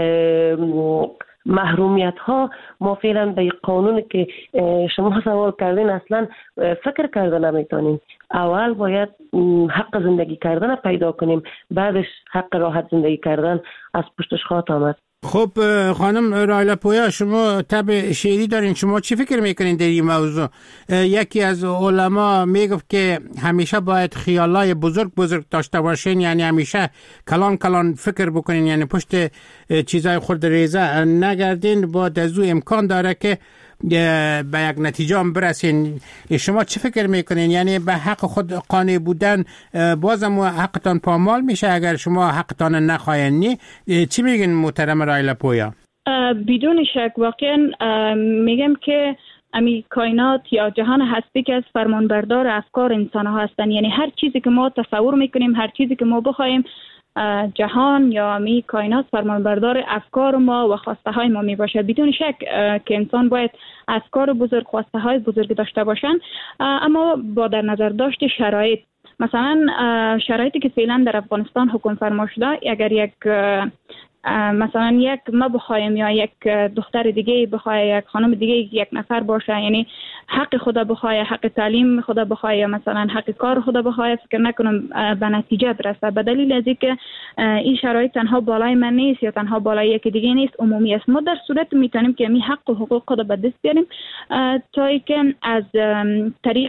محرومیت ها، ما فعلا به قانونی که شما سوال کردین اصلا فکر کردن نمیتونیم. اول باید حق زندگی کردن پیدا کنیم، بعدش حق راحت زندگی کردن از پشتش خواهد آمد. خب خانم رایلا پویا، شما طب شعری دارین، شما چی فکر میکنین در این موضوع؟ یکی از علما میگفت که همیشه باید خیالای بزرگ داشته باشین، یعنی همیشه کلان فکر بکنین، یعنی پشت چیزای خود ریزه نگردین، با دزو امکان داره که به یک نتیجه هم برسین. شما چی فکر میکنین؟ یعنی به حق خود قانع بودن بازم حقتان پامال میشه اگر شما حقتان نخواهین؟ چی میگین محترم رایلا پویا؟ بدون شک واقعا میگم که امی کائنات یا جهان هستی که از فرمانبردار افکار انسان ها هستن. یعنی هر چیزی که ما تصور میکنیم، هر چیزی که ما بخوایم، جهان یا امی کائنات فرمانبردار افکار ما و خواسته های ما می باشه. بدون شک که انسان باید افکار بزرگ، خواسته های بزرگ داشته باشن، اما با در نظر داشت شرایط. مثلا شرایطی که فعلا در افغانستان حکم فرما شده، اگر یک مثلا یک ما بخوایم یا یک دختر دیگه بخواد، یک خانم دیگه یک نفر باشه، یعنی حق خدا بخواد، حق تعلیم خدا بخواد، یا مثلا حق کار خدا بخواد، فکر نکنم به نتیجه برسه. به دلیل از اینکه این شرایط تنها بالای من نیست یا تنها بالای یک دیگه نیست، عمومی است. ما در صورت میتونیم که می حق و حقوق خود به دست بیاریم تا اینکه از طریق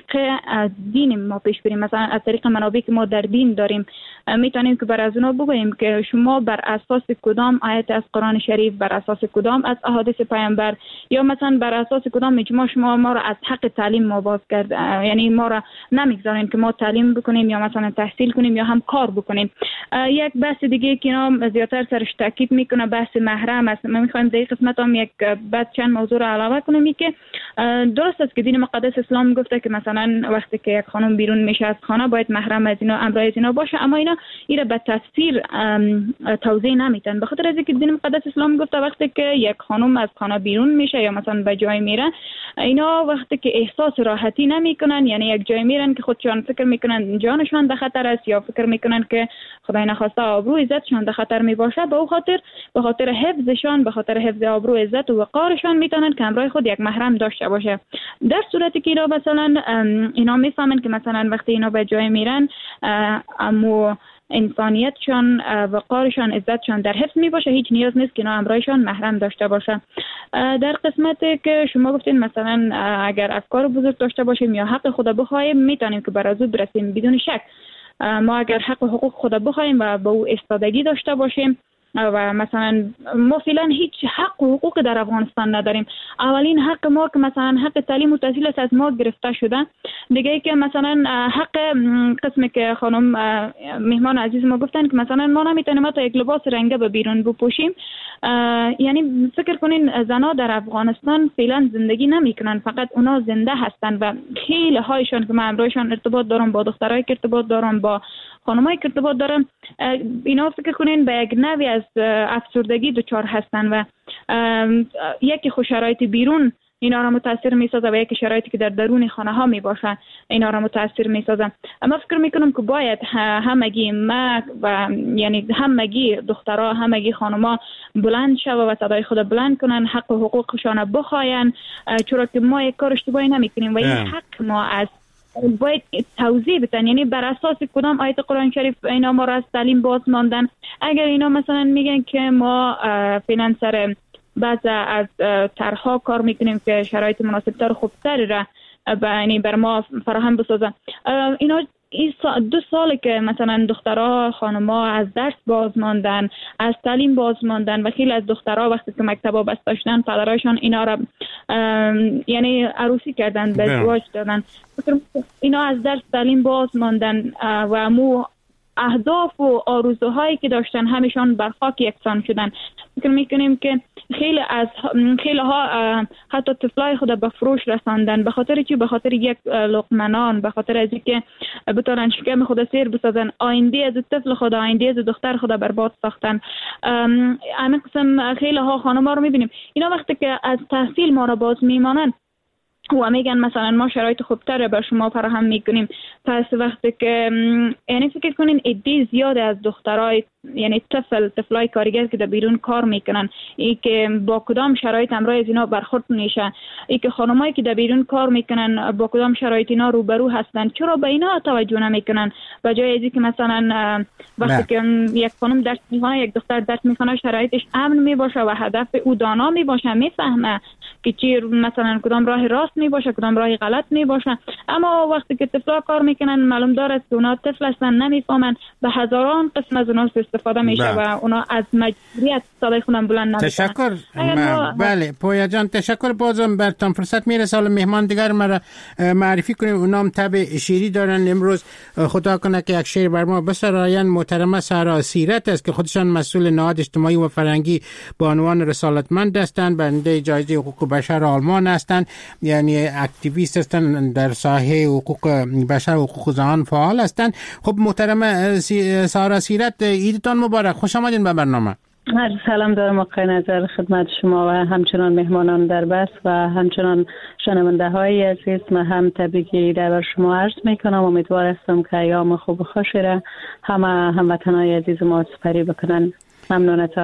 دین ما پیش بریم. مثلا از طریق منابعی که ما در دین داریم میتونیم که بر از اونا بگوییم که شما بر اساس کدام آیت از قرآن شریف، بر اساس کدام از احادیث پیامبر، یا مثلا بر اساس کدام اجماع شما ما را از حق تعلیم ما باز کرد، یعنی ما را نمیگذارین که ما تعلیم بکنیم یا مثلا تحصیل کنیم یا هم کار بکنیم. یک بحث دیگه که اینا زیادتر سرش تاکید میکنه بحث محرم است. ما میخوایم در این قسمت هم یک بعد چند موضوع را علاوه کنیم که درست است که دین مقدس اسلام گفته که مثلا وقتی که یک خانم بیرون میشه از خانه باید محرم از اینا، همراه از اینا باشه، اما اینا به تفصیل توضیح نمیدن. به خاطر از اینکه دین مقدس اسلام گفته وقتی که یک خانم از خانه بیرون میشه یا مثلا به جای میره، اینا وقتی که احساس راحتی نمیکنن، یعنی یک جای میرن که خودشان فکر میکنن جانشان در خطر است یا فکر میکنن که خدای نخواسته آبرو عزتشان در خطر می باشه، به خاطر حفظشان، به خاطر حفظ آبرو عزت و وقارشان میتونن که همراه خود یک محرم داشته باشه. در صورتی که اینا مثلا اینا میفهمن که مثلا وقتی اینا به جای میرن امو انسانیتشان، وقارشان، عزتشان در حفظ می باشه، هیچ نیاز نیست که اینا همراهشان محرم داشته باشه. در قسمتی که شما گفتین مثلا اگر افکار بزرگ داشته باشیم یا حق خدا بخوایم میتونیم که بر از او برسیم بدون شک. ما اگر حق و حقوق خدا بخوایم و به او استادگی داشته باشیم و مثلا ما فعلا هیچ حق و حقوق در افغانستان نداریم. اولین حق ما که مثلا حق تعلیم و تحصیل از ما گرفته شده، دیگه که مثلا حق قسمی که خانم مهمان عزیز ما گفتن که مثلا ما نمیتونیم تا یک لباس رنگه به بیرون بپوشیم. یعنی فکر کنین زنا در افغانستان فعلا زندگی نمیکنن، فقط اونا زنده هستن و خیلی هایشان که من امروزشان ارتباط دارم، با دخترای که ارتباط دارم، با خانمایی که ارتباط دارم، اینا فکر کنین به یک نوعی از افسردگی دچار هستن و یکی خود شرایط بیرون اینا را متاثر میسازه و یکی شرایطی که در درون خانه ها می باشه اینا را متاثر میسازه. اما فکر میکنم که باید همگی ما و یعنی همگی دخترها، همگی خانما بلند شوه و صدای خود بلند کنن، حق و حقوقشان بخواین، چرا که ما یک کار اشتباهی نمیکنیم و این حق ما از باید توضیح بدن. یعنی بر اساس کدام آیت قرآن شریف اینا ما را از تعلیم باز ماندن؟ اگر اینا مثلا میگن که ما فعلا سر بعض از طرح‌ها کار میکنیم که شرایط مناسب‌تر و خوبتری را یعنی بر ما فراهم بسازن، اینا این 2 ساله که مثلا دخترها، خانم‌ها از درس باز ماندن، از تعلیم باز ماندن و خیلی از دخترها وقتی که مکتبا بسته شدن پدرایشان اینا را یعنی عروسی کردن، به ازدواج دادن. اینا از درس تعلیم باز ماندن و مو اهداف و آرزوهایی که داشتن همیشان بر خاک یکسان شدن. فکر میکنیم که خیلی ها حتی طفلای خود به فروش رساندن. به خاطر چی؟ به خاطر یک لقمه نان، به خاطر از اینکه بتونن شکم خود سیر بسازن. آینده از طفل خود، آینده از دختر خود برباد ساختن. همین قسم خیلی ها خانم‌ها رو میبینیم اینا وقتی که از تحصیل ما را باز میمانن و میگن مثلا ما شرایط خوبتر بر شما فراهم میکنیم، پس وقتی که یعنی فکر کنین عده زیاد از دخترای یعنی طفلای کارگر که در بیرون کار میکنن، ای که با کدام شرایط همراه از اینا برخورد میشه، ای که خانمایی که در بیرون کار میکنن با کدام شرایط اینا روبرو هستن، چرا به اینا توجه نمیکنن؟ به جای از اینکه مثلا وقتی که یک خانم درس میخونه، یک دختر درس میخونه، شرایطش امن میباشه و هدف او دانا میباشه، میفهمه که چی مثلا کدام راه راست میباشه، کدام راه غلط میباشه. اما وقتی که طفلا کار میکنن معلوم داره که اونا طفل هستن، نمیفهمن، به هزاران قسم از اونا استفاده میشه و اونا از مجبوریت صدای خودم بلند نمیکنن. تشکر. بله پویا جان تشکر. بازم برتان فرصت میرسه حالا مهمان دیگر مرا معرفی کنیم. اونام تب شیری دارن. امروز خدا کنه که یک شعر بر ما بسراین. محترمه سارا سیرت است که خودشان مسئول نهاد اجتماعی و فرهنگی با عنوان رسالتمند هستند، برنده جایزه حقوق بشر آلمان هستند، یعنی اکتیویست هستند در ساحه حقوق بشر و حقوق زنان فعال هستند. خب محترمه سارا سیرت، عیدتان مبارک، خوش آمدین به برنامه. سلام دارم آقای نظر خدمت شما و همچنان مهمانان در بس و همچنان شنونده های عزیز. من هم تبریک عید بر شما عرض میکنم. امیدوار هستم که ایام خوب و خوشی را همه هموطنان عزیز ما سپری بکنن. ممنونتان.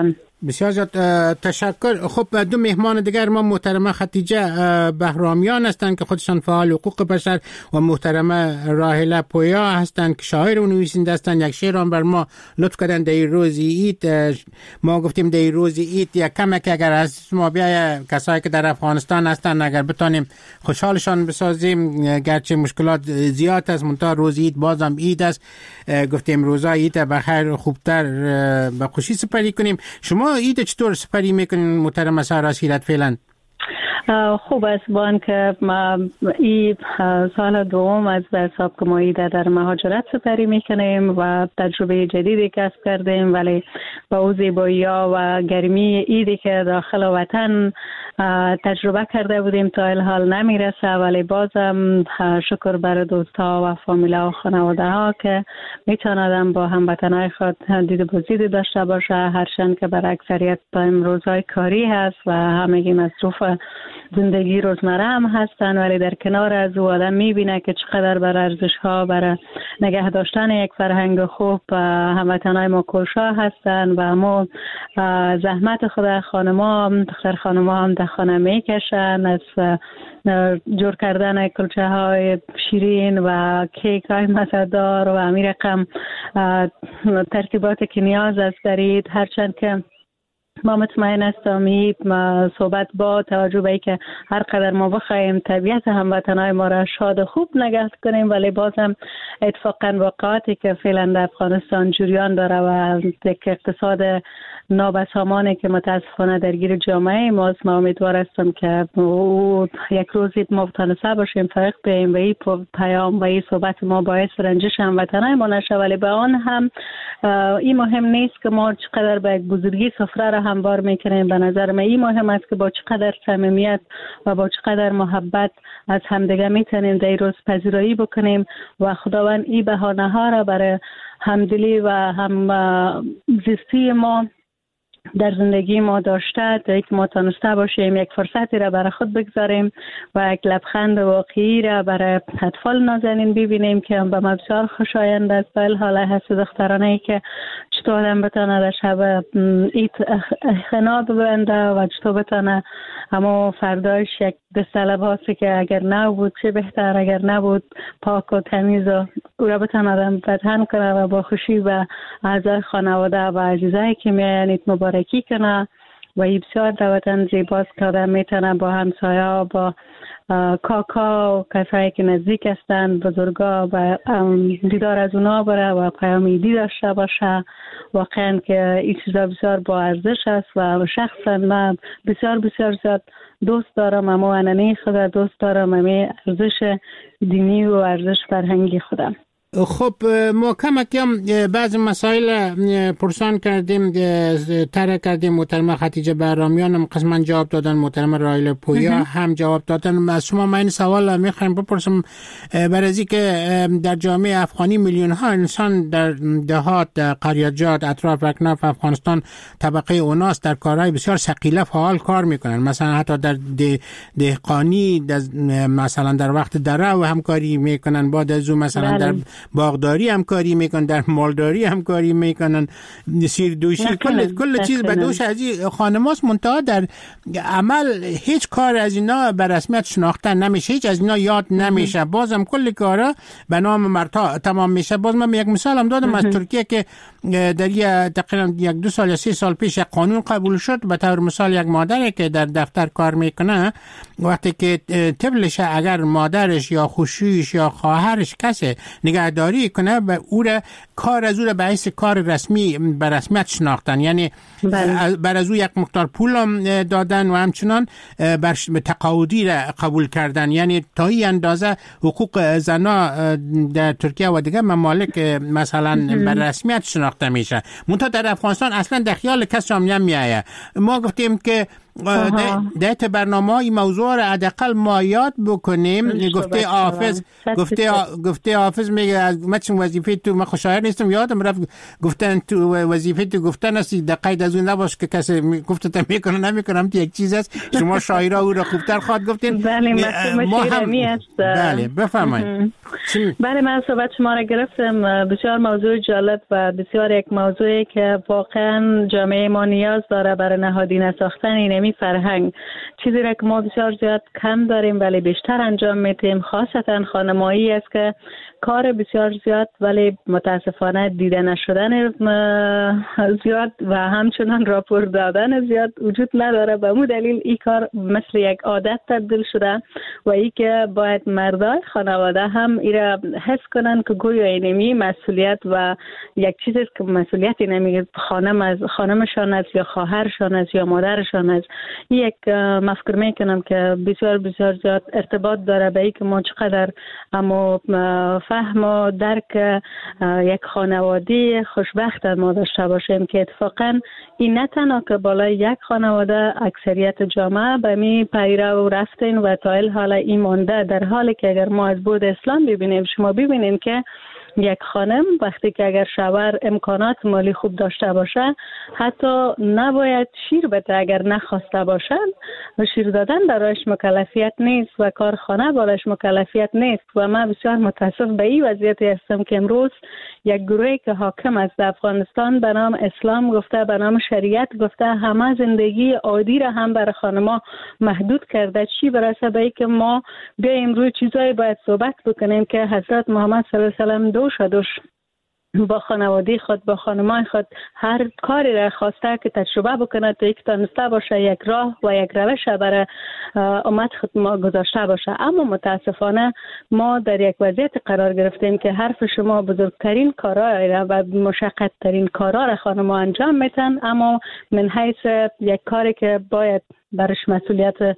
بسیار زیاد تشکر. خب دو مهمان دیگر ما محترمه خدیجه بهرامیان هستند که خودشان فعال حقوق بشر و محترمه راهله پویا هستند که شاعر و نویسنده هستند. یک شعر هم بر ما لطف کردن در روز عید. ما گفتیم در روز عید یک کمک اگر از ما بیای کسایی که در افغانستان هستند اگر بتانیم خوشحالشان بسازیم، گرچه مشکلات زیاد است منتها روز عید بازم عید است. گفتیم روزا عید بخیر خوبتر به خوشی سپری کنیم. شما عید چطور سپری میکنین محترم سارا سیرت فعلا؟ خوب است بان که ما این سال دوم از به حساب که ما عید در مهاجرت سپری میکنیم و تجربه جدیدی کسب کردیم، ولی با او زیبایی‌ها و گرمی عیدی که داخل وطن تجربه کرده بودیم تا الحال نمیرسه، ولی بازم شکر بر دوستا و فامیلا و خانواده ها که میتونادم با هموطنای خود دید بازدید داشته باشه، هرچند که بر اکثریت روزهای کاری هست و همگی مصروف زندگی روزمره هم هستن، ولی در کنار از او آدم میبینه که چقدر بر ارزش ها برای نگه داشتن یک فرهنگ خوب هموطنای ما کوشا هستن و همو زحمت خود خانما دختر خانما هم در خانه میکشن، از جور کردن کلچه های شیرین و کیک های مزه‌دار و همین رقم ترتیبات که نیاز است در عید، هرچند که ما مطمئن هستم صحبت با توجه به که هر قدر ما بخوایم طبیعت هموطنای ما را شاد و خوب نگه کنیم، ولی بازم اتفاقا واقعاتی که فعلا در افغانستان جریان داره و یک اقتصاد نابسامانی که متاسفانه درگیر جامعه ماست، ما امیدوار هستم که یک روزی ما تونسته باشیم فرق بیم و این پیام و این صحبت ما باعث رنجش هموطنای ما نشه، ولی به آن هم این مهم نیست که ما چقدر به یک بزرگی سفره را هموار میکنیم. به نظر من این مهم است که با چقدر صمیمیت و با چقدر محبت از همدیگه میتونیم در روز پذیرایی بکنیم و خداوند این بهانه ها را برای همدلی و هم زیستی ما در زندگی ما داشته تا یک ما تانسته باشیم یک فرصتی را برای خود بگذاریم و یک لبخند واقعی را برای اطفال نازنین ببینیم که به ما بسیار خوشایند است. بل حالا هست دخترانه ای که چطور آدم بتانه در شب عید خنا ببنده و چطور بتانه اما فرداش یک دسته لباسی که اگر نبود چه بهتر، اگر نبود پاک و تمیز و او را بتانه آدم بدهن کنه و با خوشی و اعضای خانواده و عزیزایی که میاین مبارکی کنه و این بسیار در وطن زیباست که آدم میتونه با همسایه با کاکا و کسایی که نزدیک هستند بزرگا و دیدار از اونا بره و پیام عیدی داشته باشه. واقعا که این چیزا بسیار با ارزش است و شخصا من بسیار بسیار زیاد دوست دارم، اما انانه خدا دوست دارم، اما ارزش دینی و ارزش فرهنگی خودم. خب ما کم بعض مسائل پرسان کردیم، طرح کردیم. محترمه خدیجه بهرامیان هم قسما جواب دادن، محترمه راهله پویا هم جواب دادن. از شما من این سوال میخوایم بپرسم برای از که در جامعه افغانی میلیون ها انسان در دهات، قریاجات، اطراف اکناف افغانستان طبقه اوناست در کارهای بسیار ثقیله فعال کار میکنن، مثلا حتی در دهقانی، مثلا در وقت دره و همکاری میکنن، بعد از اون مثلا در باغداری همکاری میکنن، در مالداری همکاری میکنن، سیر دوشی، کل چیز به دوش از این خانماست. منتها در عمل هیچ کار از اینا به رسمیت شناخته نمیشه، هیچ از اینا یاد نمیشه، بازم کل کارا به نام مرتا تمام میشه. باز من یک مثال هم دادم از ترکیه که در تقریبا 1-2 سال یا 3 سال پیش یک قانون قبول شد. به طور مثال یک مادری که در دفتر کار میکنه وقتی که طفلش اگر مادرش یا خوشویش یا خواهرش کسی نگهداری کنه به او را کار از او را به حیث کار رسمی به رسمیت شناختن، یعنی بر از او یک مقدار پول هم دادن و همچنان بر تقاعدی را قبول کردن، یعنی تا این اندازه حقوق زنا در ترکیه و دیگه ممالک مثلا بر رسمیت شناخته میشه. منتها در افغانستان اصلا در خیال کس هم نمیایه. ما گفتیم که در برنامه این موضوع را حداقل ما یاد بکنیم. گفته حافظ میگه از متن وظیفه تو من شاعر نیستم، یادم رفت گفتن تو وظیفه تو گفتن است در قید از اون نباش که کسی گفته تا میکنه نمیکنم، تو یک چیز است. شما شاعرها او را خوبتر خواهد گفتین. بله ما هم بله بفرمایید. بله، من صحبت شما را گرفتم. بسیار موضوع جالب و بسیار یک موضوعی که واقعا جامعه ما نیاز داره برای نهادینه ساختن اینمی فرهنگ. چیزی را که ما بسیار زیاد کم داریم ولی بیشتر انجام میدیم، خاصتا خانمایی است که کار بسیار زیاد ولی متاسفانه دیده نشدن زیاد و همچنان راپور دادن زیاد وجود نداره. به مو دلیل این کار مثل یک عادت تبدیل شده و ای که باید مردای خانواده هم ایره حس کنن که گویا اینمی مسئولیت و یک چیزی که مسئولیت اینمی خانمشان است یا خواهرشان است یا مادرشان است. یک مفکر میکنم که بسیار بسیار زیاد ارتباط داره به ای که ما چقدر اما فهم و درک یک خانواده خوشبخت ما داشته باشیم که اتفاقا این نه تنها که بالای یک خانواده اکثریت جامعه به می پیرو رفتین و تا حالا این مانده، در حالی که اگر ما از بود اسلام ببینیم، شما ببینیم که یک خانم وقتی که اگر شوهر امکانات مالی خوب داشته باشه حتی نباید شیر بده اگر نخواسته باشن و شیر دادن برایش مکلفیت نیست و کارخانه برایش مکلفیت نیست. و من بسیار متاسف به این وضعیتی هستم که امروز یک گروهی که حاکم است در افغانستان به نام اسلام گفته، به نام شریعت گفته، همه زندگی عادی را هم برای خانم‌ها محدود کرده. چی برسه به این که ما بیایم روی چیزایی باید صحبت بکنیم که حضرت محمد صلی الله علیه و سلم دوش با خانواده خود، با خانمای خود هر کاری را خواسته که تجربه بکنه تا یک تانسته باشه یک راه و یک روش برای امت خود ما گذاشته باشه. اما متاسفانه ما در یک وضعیت قرار گرفتیم که حرف شما بزرگترین کارا را و مشقت ترین کارا را خانم‌ها انجام میتن، اما من حیث یک کاری که باید برش مسئولیت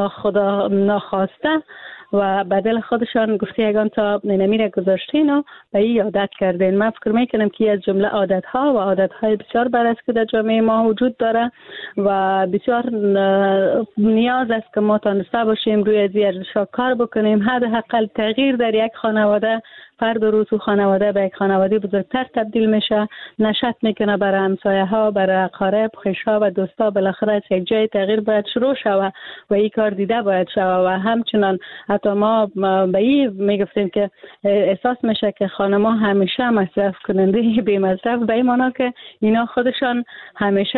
ناخواسته و بدل خودشان گفته یگان تا نمیره گذاشتین و به این عادت کردین. من فکر میکنم که از جمله عادتها و عادتهای بسیار بد است که در جامعه ما وجود داره و بسیار نیاز است که ما تانسته باشیم روی از ارزش‌ها کار بکنیم. حداقل تغییر در یک خانواده فرد روز و خانواده به یک خانواده بزرگتر تبدیل میشه، نشأت میکنه برای همسایه ها، برای اقارب، خویشا و دوستا. بالاخره از یک جای تغییر باید شروع شود و این کار دیده باید شود. و همچنان حتی ما به این میگفتیم که احساس میشه که خانم‌ها همیشه مصرف کننده بی مصرف، به این معنی که اینا خودشان همیشه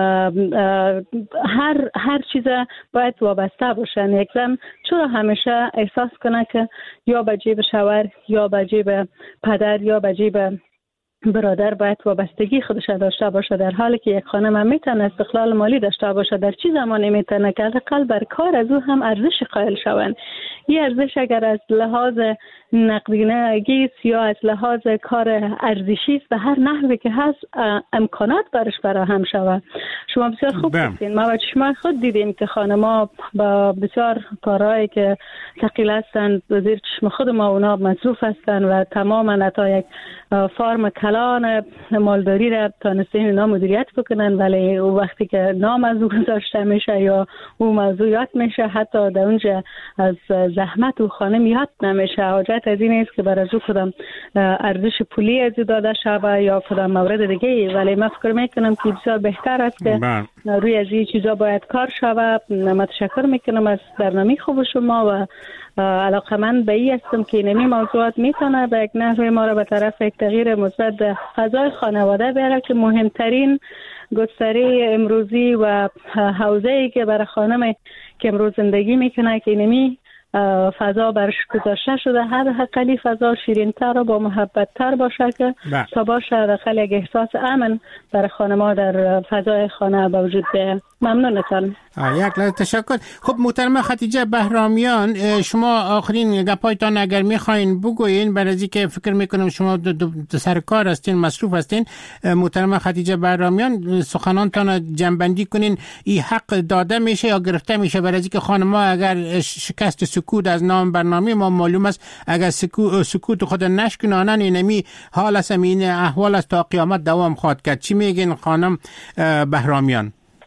هر چیز باید وابسته باشن. یک زن چرا همیشه احساس کنه که یا به جیب شوهر یا به جیب پدر یا به جیب برادر باید وابستگی خودش داشته باشه، در حالی که یک خانم هم میتونه استقلال مالی داشته باشه. در چه زمانی میتونه که حداقل بر کار از او هم ارزش قائل شوند. این ارزش اگر از لحاظ نقدینگی یا از لحاظ کار ارزشی است به هر نحوی که هست امکانات برش فراهم شود. شما بسیار خوب گفتین. ما با چشم خود دیدیم که خانم‌ها با بسیار کارهایی که ثقیل هستند زیر چشم خود ما اونا مصروف هستند و تماما حتی یک فارم کلان مالداری را تانستین اینا مدیریت بکنن، ولی او وقتی که نام از او گذاشته میشه یا او موضوع یاد میشه حتی در اونجا از زحمت و خانم یاد نمیشه. حاجت از این است که برای او کدام ارزش پولی از داده شده یا کدام مورد دیگه، ولی من فکر میکنم که بسیار بهتر است که روی از این چیزا باید کار شود. متشکر میکنم از برنامه خوب شما و علاقه من به این هستم که اینمی موضوعات میتونه به یک نحوی ما را به طرف یک تغییر مثبت در فضای خانواده بیاره که مهمترین گستره امروزی و حوزه‌ای که برای خانم که امروز زندگی میکنه که اینمی فضا برش گذاشته شده، هر حقلی فضا شیرین‌تر و با محبت‌تر باشه که تا باشه داخل یک احساس امن برای خانم‌ها در فضای خانه به وجود بیاید. ممنونتان. یک لحظه تشکر. خب محترمه خدیجه بهرامیان، شما آخرین گپایتان اگر میخواین بگوین، برای از اینکه فکر میکنم شما سر کار هستین، مصروف هستین. محترمه خدیجه بهرامیان، سخنانتان جنبندی کنین. این حق داده میشه یا گرفته میشه؟ برای از اینکه خانم‌ها اگر شکست سکوت از نام برنامه ما معلوم است، اگر سکوت خود نشکنانن اینمی حال است، این احوال است تا قیامت دوام خواهد کرد. چی میگین خانم بهرامیان؟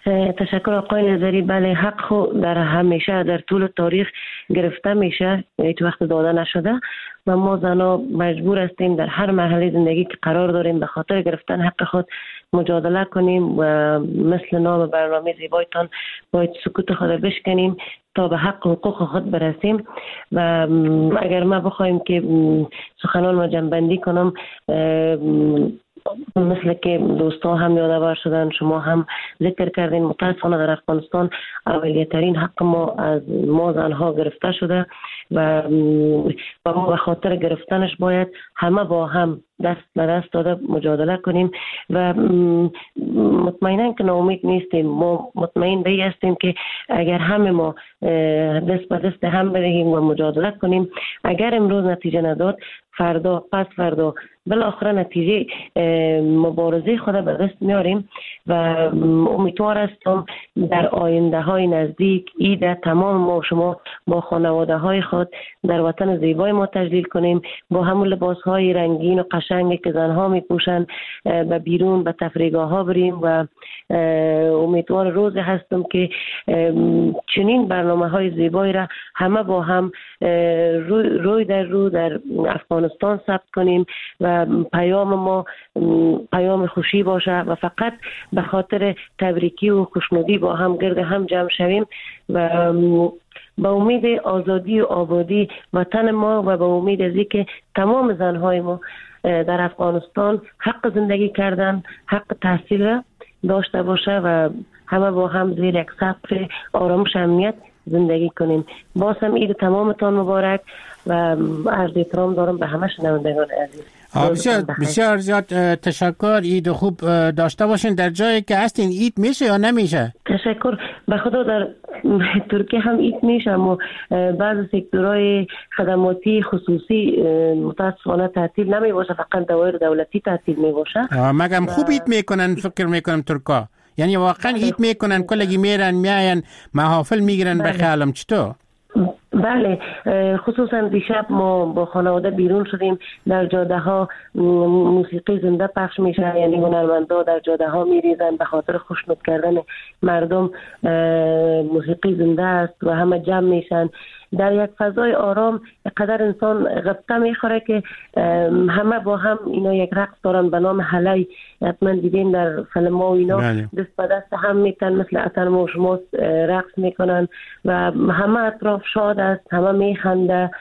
تشکر آقای نظری. بله، حق خود در همیشه در طول تاریخ گرفته میشه، هیچ وقت داده نشده و ما زنها مجبور هستیم در هر مرحله زندگی که قرار داریم به خاطر گرفتن حق خود مجادله کنیم و مثل نام برنامه زیبایتان باید سکوت خود بشکنیم تا به حق و حقوق خود برسیم. و اگر ما بخوایم که سخنان ما جنبندی کنم، مثل که دوستا هم یادآور شدن، شما هم ذکر کردین، متاسفانه در افغانستان اولیه‌ترین حق ما از ما زنها گرفته شده و ما به خاطر گرفتنش باید همه با هم دست به دست داده مجادله کنیم و مطمئنا که ناامید نیستیم. ما مطمئن به این هستیم که اگر همه ما دست به دست هم بدهیم و مجادله کنیم، اگر امروز نتیجه نداد، فردا پس فردا بالاخره نتیجه مبارزه خود به دست میاریم و امیدوار هستم در آینده های نزدیک ایده تمام ما شما با خانواده های خود در وطن زیبای ما تجلیل کنیم، با همون لباس های رنگین و قشنگی که زنها می پوشن به بیرون به تفریحگاه ها بریم و امیدوار روزی هستم که چنین برنامه های زیبایی را همه با هم روی در رو در افغانستان ثبت کنیم و پیام ما پیام خوشی باشه و فقط به خاطر تبریکی و خوشنودی با هم گرد هم جمع شویم و با امید آزادی و آبادی وطن ما و با امید از اینکه تمام زنهای ما در افغانستان حق زندگی کردن، حق تحصیل را داشته باشه و همه با هم زیر یک سقف آرامش امنیت زندگی کنیم. باز هم عید تمامتان مبارک و عرض احترام دارم به همه شنوندگان عزیز. بسیار زیاد تشکر. عید خوب داشته باشین. در جایی که هستین عید میشه یا نمیشه؟ تشکر. به خدا در ترکیه هم عید میشه، اما بعض سکتورهای خدماتی خصوصی متاسفانه تعطیل نمی باشه، فقط دوائر دولتی تعطیل می باشه. مگم خوب عید میکنن فکر میکنم ترکا، یعنی واقعا عید میکنن، کلگی میرن میاین محافل میگیرن. به خیالم چطور؟ بله، خصوصا دیشب ما با خانواده بیرون شدیم، در جاده ها موسیقی زنده پخش میشه، یعنی هنرمندا در جاده ها میریزن به خاطر خوشنود کردن مردم. موسیقی زنده است و همه جمع میشن در یک فضای آرام. قدر انسان غبطه میخوره که همه با هم اینا یک رقص دارن به نام هلی، حتما دیدین در فیلم ها و اینا. دست به دست هم میتن مثل اتن و شما رقص میکنن و همه اطراف شاد است، همه میخنده.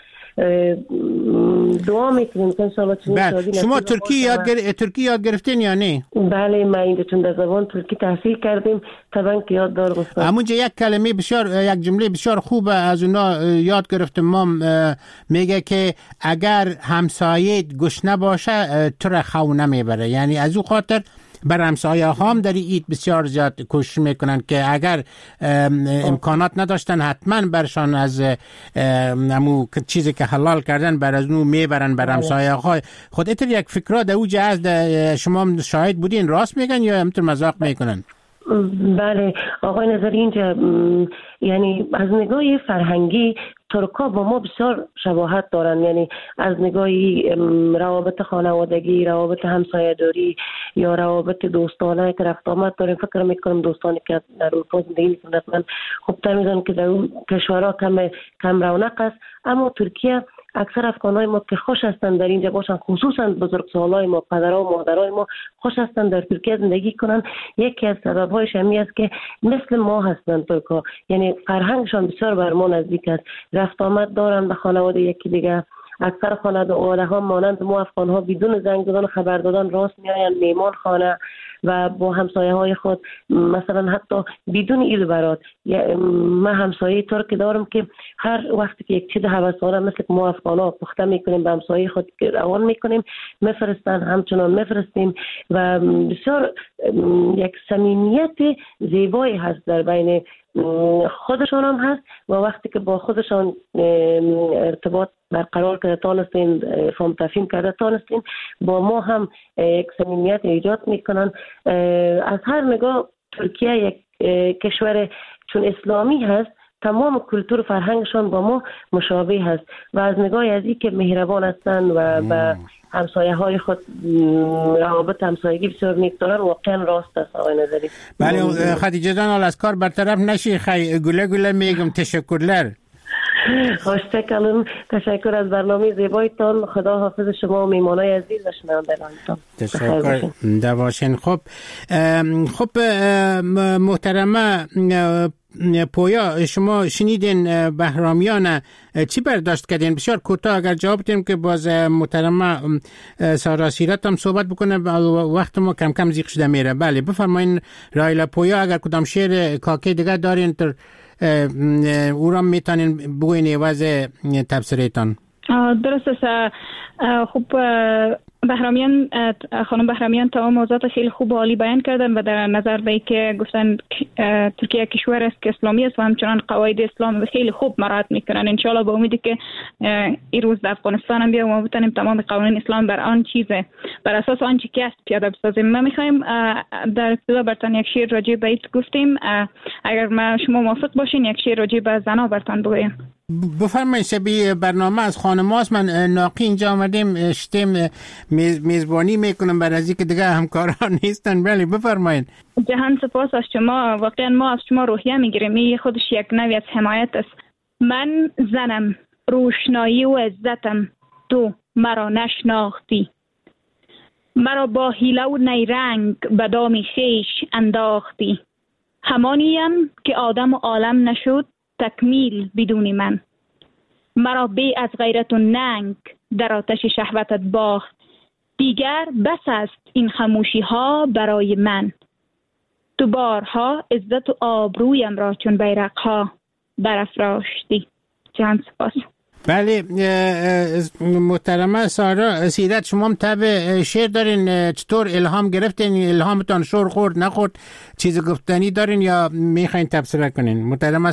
دعا میکنیم که انشاءالله چنین شادی. شما ترکی یاد گرفتین یا نه؟ بله، ما اینجا چون در زبان ترکی تحصیل کردیم طبعا که یاد دارم. همونجا یک کلمه بسیار، یک جمله بسیار خوب از اونا یاد گرفتم. ما میگه که اگر همسایت گشنه باشه تو را خو نمیبره، یعنی از او خاطر بر همسایه هم در عید بسیار زیاد کوشش میکنن که اگر امکانات نداشتن حتما برشان از نمو چیزی که حلال کردن بر از نو میبرن بر همسایه های خود. ایتر یک فکرها در اوج از شما شاهد بودین، راست میگن یا همطور مذاق میکنن؟ بله آقای نظری، اینجا یعنی از نگاه فرهنگی ترکا با ما بسیار شباهت دارن، یعنی از نگاهی روابط خانوادگی، روابط همسایه‌داری یا روابط دوستانه که رفت آمد داریم. فکر میکنم دوستانی که در اروپا زندگی میکنند من خوبتر میدونم که در اون کشورها کم رونق است، اما ترکیه اکثر افغانای ما که خوش هستند در اینجا باشن، خصوصا بزرگسالای ما، پدرها و مادرای ما خوش هستند در ترکیه زندگی کنن. یکی از سبب‌هایش همین است که مثل ما هستند ترکا، یعنی فرهنگشان بسیار بر ما نزدیک است، رفت آمد دارن به خانواده یکی دیگه. اکثر خانواده ها مانند ما افغان ها بدون زنگ زدن خبر دادن راست میآیند میمان خانه و با همسایه های خود مثلا حتی بدون عید برات. من همسایه ترک دارم که هر وقتی که یک چیز هوسانه مثل که ما افغان ها پخته میکنیم به همسایه خود روان میکنیم، میفرستن، همچنان میفرستیم و بسیار یک صمیمیت زیبایی هست در بین خودشان هم هست و وقتی که با خودشان ارتباط برقرار کرده تانستین، فهم تفهیم کرده تانستین، با ما هم یک صمیمیت ایجاد میکنن. از هر نگاه ترکیه یک کشور چون اسلامی هست تمام کلتور فرهنگشان با ما مشابه هست و از نگاه از این که مهربان هستند و به همسایه های خود روابط همسایگی بسیار نیک دارن، واقعا راست است آقای نظری. بله خدیجه جان، حال از کار برطرف نشی، گله میگم تشکرلر. خوشته کلم، تشکر از برنامه زیبایتان. خدا حافظ شما و میمانای عزیز و شنوندگانتان. تشکر دواشین. خب محترمه پویا، شما شنیدین بهرامیان چی برداشت کردین؟ بسیار کوتاه اگر جواب بدیم که باز محترمه سارا سیرت هم صحبت بکنه، وقت ما کم کم زیق شده میره. بله بفرمایین رایلا پویا، اگر کدام شعر کاکی دیگه دارین تر او را میتونین بگوین عوض تبصره‌تان. درست است. خوب بهرامیان، خانم بهرامیان تمام موضوعات خیلی خوب و عالی بیان کردن و در نظر به که گفتن ترکیه کشور است که اسلامی است و همچنان قواعد اسلام خیلی خوب مراعات میکنن. ان شاء الله با امیدی که این روز در افغانستان هم بیا و ما بتونیم تمام قوانین اسلام بر آن چیزه بر اساس آنچه که است پیاده بسازیم. ما میخوایم در ابتدا برتان یک شعر راجع به ایت گفتیم، اگر شما موافق باشین یک شعر راجع به زنا برتان بگویم. بفرمایید. شبیه برنامه از خانم‌هاست، من ناقی اینجا آمدیم شتیم میزبانی میکنم برای از اینکه دیگه همکاران نیستن. بله بفرمایید. جهان سپاس از شما، واقعا ما از شما روحیه میگیریم، این خودش یک نوع از حمایت است. من زنم، روشنایی و عزتم، تو مرا نشناختی، مرا با حیله و نیرنگ به دام خویش انداختی، همانیم که آدم و عالم نشد تکمیل بدون من، مرا بی از غیرت و ننگ در آتش شهوتت باخت، دیگر بس است این خاموشی ها برای من، تو بارها عزت و آبرویم را چون بیرق ها برافراشتی. جان سپاس. بله محترمه سارا سیرت، شما هم طبع شعر دارین، چطور الهام گرفتین؟ الهامتان شور خورد نخورد؟ چیز گفتنی دارین یا میخواین تبصره کنین؟ محترمه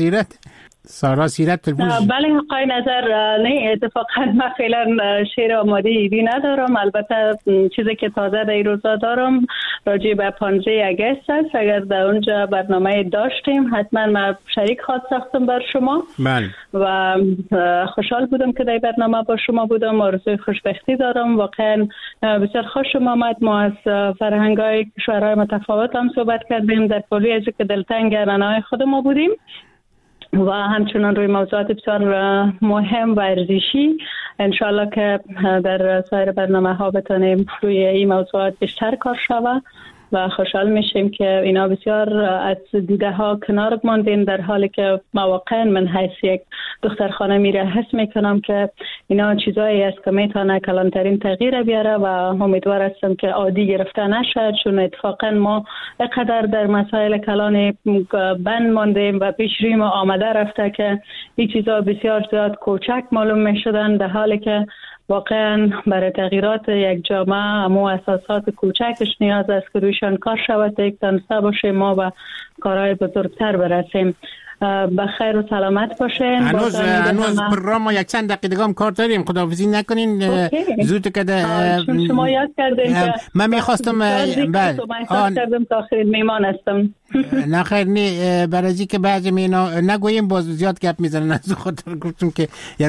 سارا سیرت تلفون. بله آقای نظر، نه اتفاقا من فعلا شعر آماده ایدی ندارم، البته چیزی که تازه در این روزا دارم راجع به 15 اگست است. اگر در اونجا برنامه داشتیم حتما من شریک خواهد ساختم بر شما. بله. و خوشحال بودم که در برنامه با شما بودم، آرزوی خوشبختی دارم. واقعا بسیار خوشم آمد. ما از فرهنگ‌های کشورهای متفاوت هم صحبت کردیم، در کلی از که دلتنگ رنای خود ما بودیم و همچنان روی موضوعات بسیار مهم و ارزشی. انشالله که در سایر برنامه ها بتانیم روی این موضوعات بیشتر کار شود و خوشحال میشیم که اینا بسیار از دیده ها کنار ماندین، در حالی که واقعا من حیث یک دختر خانه میره حس میکنم که اینا چیزایی است که میتونه کلانترین تغییر بیاره و امیدوار هستم که عادی گرفته نشد، چون اتفاقا ما اقدر در مسائل کلان بند ماندیم و پیش روی ما آمده رفته که این چیزا بسیار زیاد کوچک معلوم میشدن، در حالی که واقعا برای تغییرات یک جامعه امو اساسات کوچکش نیاز است که رویشان کار شود تا یک تنسه باشه ما و کارهای بزرگتر برسیم. بخیر و سلامت باشین. هنوز برنامه ما یک چند دقیقه هم کار داریم، خداحافظی نکنین. زود که شما یاد کردین که من میخواستم کردم تا آخر میمان هستم. نه خیر نه، برای از اینکه بعضی مینا نگوییم باز زیاد گپ میزنن، از خاطر گفتم که یک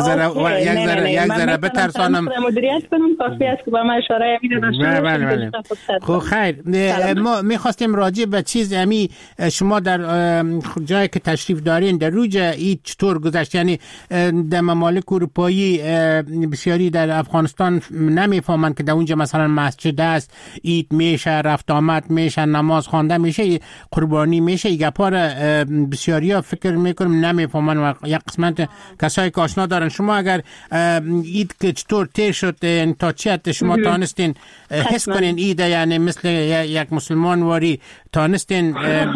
ذره بترسانم مدیریت کنم. کافی است که با من اشاره میدادم. بله. خب خیر، ما میخواستیم راجع به چیز امی شما در جایی که تشریف دارین در روز این چطور گذشت؟ یعنی در ممالک اروپایی بسیاری در افغانستان نمیفهمن که در اونجا مثلا مسجد است، عید میشه، رفت آمد میشه، نماز خوانده میشه، قربانی میشه. این گپا را بسیاریا فکر میکنم نمیفهمن و یک قسمت کسایی که آشنا دارن. شما اگر عید که چطور تیر شد تا چه حد شما تانستین حس کنین عید، یعنی مثل یک مسلمان واری تانستین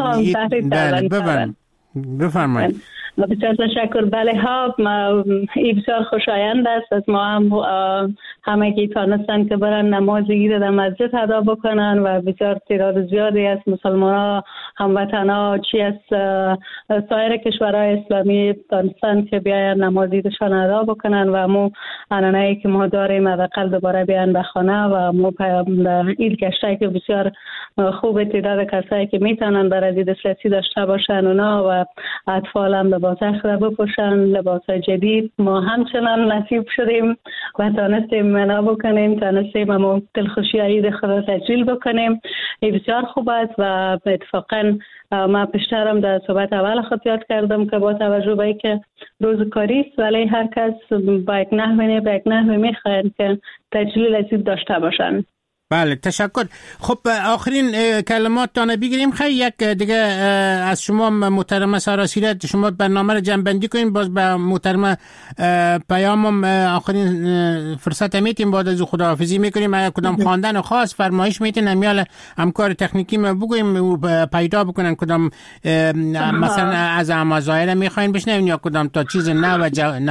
بفرمایید. بسیار تشکر. بله ها، این بسیار خوشایند است از ما هم همگی تانستن که برن نماز عید در مسجد ادا بکنن و بسیار تعداد زیادی از مسلمان ها، هموطن ها، چی از سایر کشورهای اسلامی تانستن که بیاین نماز عیدشان ادا بکنن و مو عنعنه‌ای که ما داریم حداقل دوباره بیان به خانه و ما این گشته که بسیار خوب تعداد کسایی که میتونن برای دسترسی داشته باشن اونا و اطفال هم لباس خود بپوشن، لباس جدید. ما همچنان نصیب شدیم و تانستیم منا بکنیم، تانستیم همون دلخوشی عید خدا تجلیل بکنیم. این بسیار خوب است و اتفاقا ما پیشترم در صحبت اول خود یاد کردم که با توجه به اینکه روز کاری است ولی هر کس با یک نحوی میخواهند که تجلیل عید داشته باشن. بله تشکر. خب آخرین کلماتتان بگیریم. خیلی یک دیگه از شما محترمه سارا سیرت، شما برنامه رو جمع کنین. باز به محترمه پیامم آخرین فرصت میتیم بعد از خداحافظی میکنیم. اگر کدام خواندن خاص فرمایش میتین همیال همکار تکنیکی ما بگویم پیدا بکنن کدام مثلا از اعمال میخواین بشنوین یا کدام تا چیز نو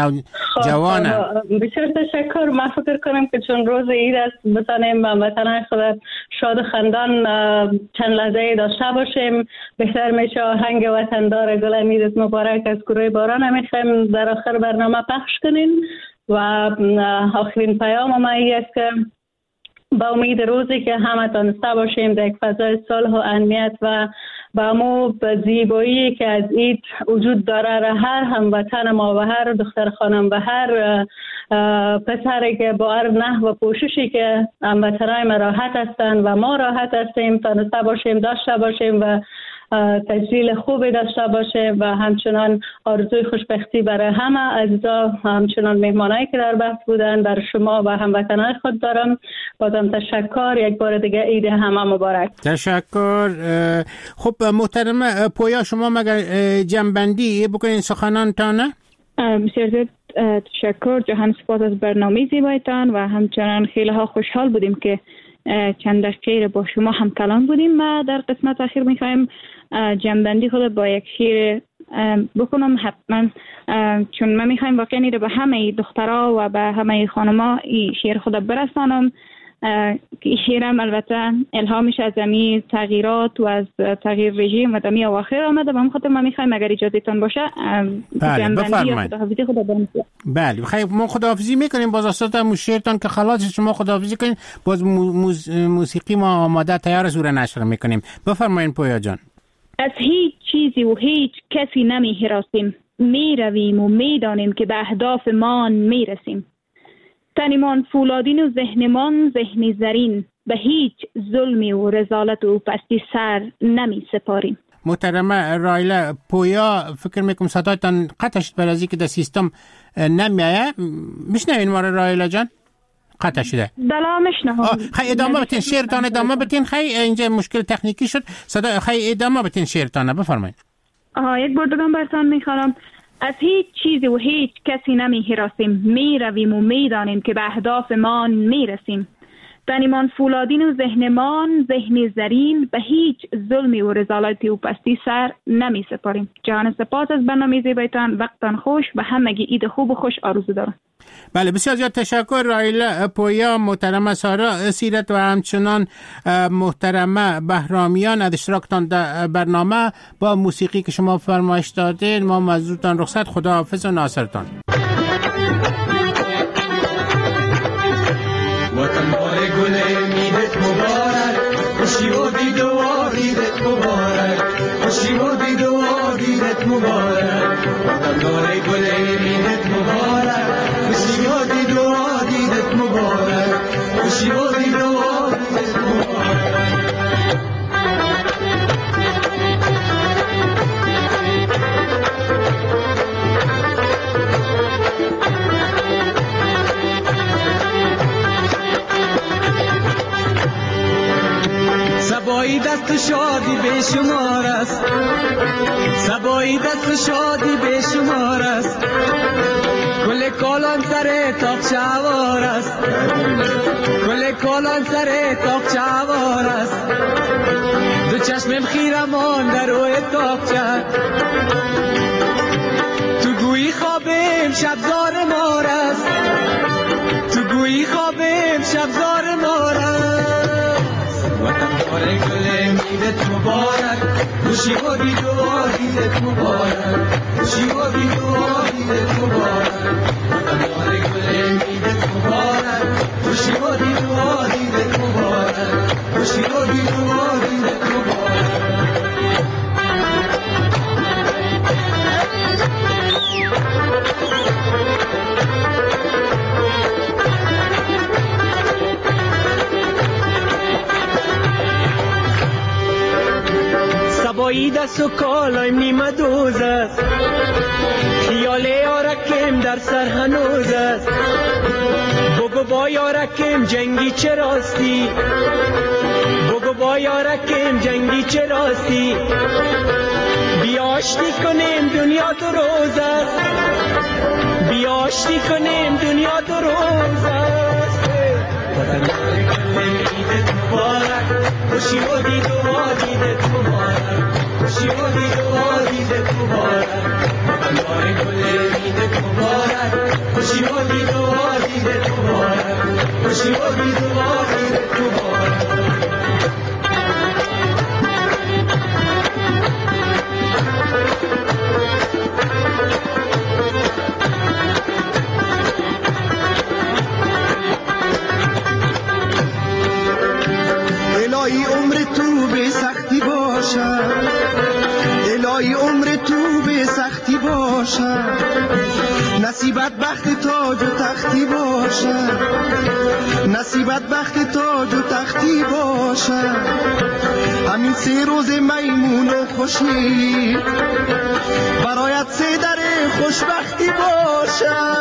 جوانه. بسیار تشکر. من فکر کنم که چون روز عید است بتانیم مثلا خدا شاد خندان چند لحظه داشته باشیم. بهتر میشه آهنگ وطندار گل امیدت مبارک از گروه باران میخوایم در آخر برنامه پخش کنیم و آخرین پیام ما این است که با امید روزی که همه تانسته باشیم در یک فضای صلح و امنیت و با مو زیبایی که از عید وجود داره هر هموطن ما و هر دختر خانم و هر پسری که با هر نحو و پوششی که هموطنای ما راحت هستند و ما راحت هستیم تانسته باشیم داشته باشیم و تجلیل خوبی داشته باشه و همچنان آرزوی خوشبختی برای همه عزیزا، همچنان مهمانایی که در بحث بودن، در شما و هموطنان خود دارم. بازم تشکر. یک بار دیگه عید همه مبارک. تشکر. خب محترم پویا شما مگر جنبندی بکنین سخنانتانه؟ بسیار زیاد تشکر. جهان سپاس از برنامه زیبایتان و همچنان خیلی ها خوشحال بودیم که چند دقیقه با شما هم کلام بودیم. ما در قسمت اخیر میخوایم جنبندی خود با یک شعر بکنم حتما، چون ما میخوایم واقعا به همه دخترها و به همه خانما این شعر خود برسانم که این شعرم البته الهامش از امی تغییرات و از تغییر رژیم و دمی اواخر آمده. به خاطر ما میخوایم اگر اجازه تان باشه جنبندی یا خداحافظی خود بریم. بله خیلی ما خداحافظی میکنیم. باز اصلا شعرتان که خلاص شما خداحافظی کنین باز موسیقی ما آماده تیار سوره نشر میکنیم. بفرمایید پویا جان. از هیچ چیزی و هیچ کسی نمی هراسیم، می رویم و می دانیم که به اهداف مان می رسیم. تنمان فولادین و ذهنمان ذهنی زرین، به هیچ ظلمی و رذالت و پستی سر نمی سپاریم. محترمه رایله پویا فکر میکنم صدایتان قطع شد برای که در سیستم نمیایه. میشنوین ما رایله جان؟ قطع شده. بلا میشنوم. خیلی ادامه بتین شعرتان ادامه بتین. خیلی اینجا مشکل تکنیکی شد. صدا خیلی ادامه بتین شعرتان بفرمایید. یک بار دیگه براتون میخوام. از هیچ چیزی و هیچ کسی نمی هراسیم، می رویم و می دانیم که به اهدافمان می رسیم. تنمان فولادین و ذهنمان ذهنی زرین، به هیچ ظلمی و رذالتی و پستی سر نمی سپاریم. جهان سپاس از برنامه زیبایتان. وقتان خوش و همگی عید خوب و خوش آرزو دارم. بله بسیار زیاد تشکر رایله پویا، محترمه سارا سیرت و همچنان محترمه بهرامیان از اشتراکتان در برنامه با موسیقی که شما فرمایش دادین. ما مزدورتان رخصت. خداحافظ و ناصرتان. وطن باره گل میدت مبارک، خوشی و دید و دیدت مبارک، خوشی و دید و دیدت مبارک. وطن باره گل میدت مبارک، خوشی و دید و دیدت مبارک، خوشی و دید و دیدت مبارک. سبایی دست شادی به شمار است، سبایی دست شادی به شمار است. گل کالان سر تاقچه وار است، گل کالان سر تاقچه وار است. دو چشمم خیرمان در روی تاقچه، تو گویی خوابم شبزار مار است، تو گویی خوابم شبزار مار است. وطن باره گل میدت مبارک، خوشی و دید و دیدت مبارک، خوشی و دید و دیدت مبارک. وطن باره گل میدت بی دست و کالایم نیمه دوز است، خیال یارکم در سر هنوز است. بگو با یارکم جنگی چه راستی، بگو با یارکم جنگی چه راستی. بیا آشتی کنیم دنیا دو روز است، بیا آشتی کنیم دنیا دو روز است. وطن‌دار گلم عیدت مبارک، خوشی و دید و عیدت مبارک، خوشی و دید و عیدت مبارک. وطن‌دار گلم عیدت مبارک، خوشی و دید و عیدت مبارک، خوشی و دید و عیدت مبارک. الهی عمر تو به سختی باشد، الهی عمر تو به سختی باشد، نصیبت بخت تاج و تختی باشد، نصیبت بخت تاج و تختی باشد. همین 3 روز میمون و خوشی برایت 3 در خوشبختی باشد.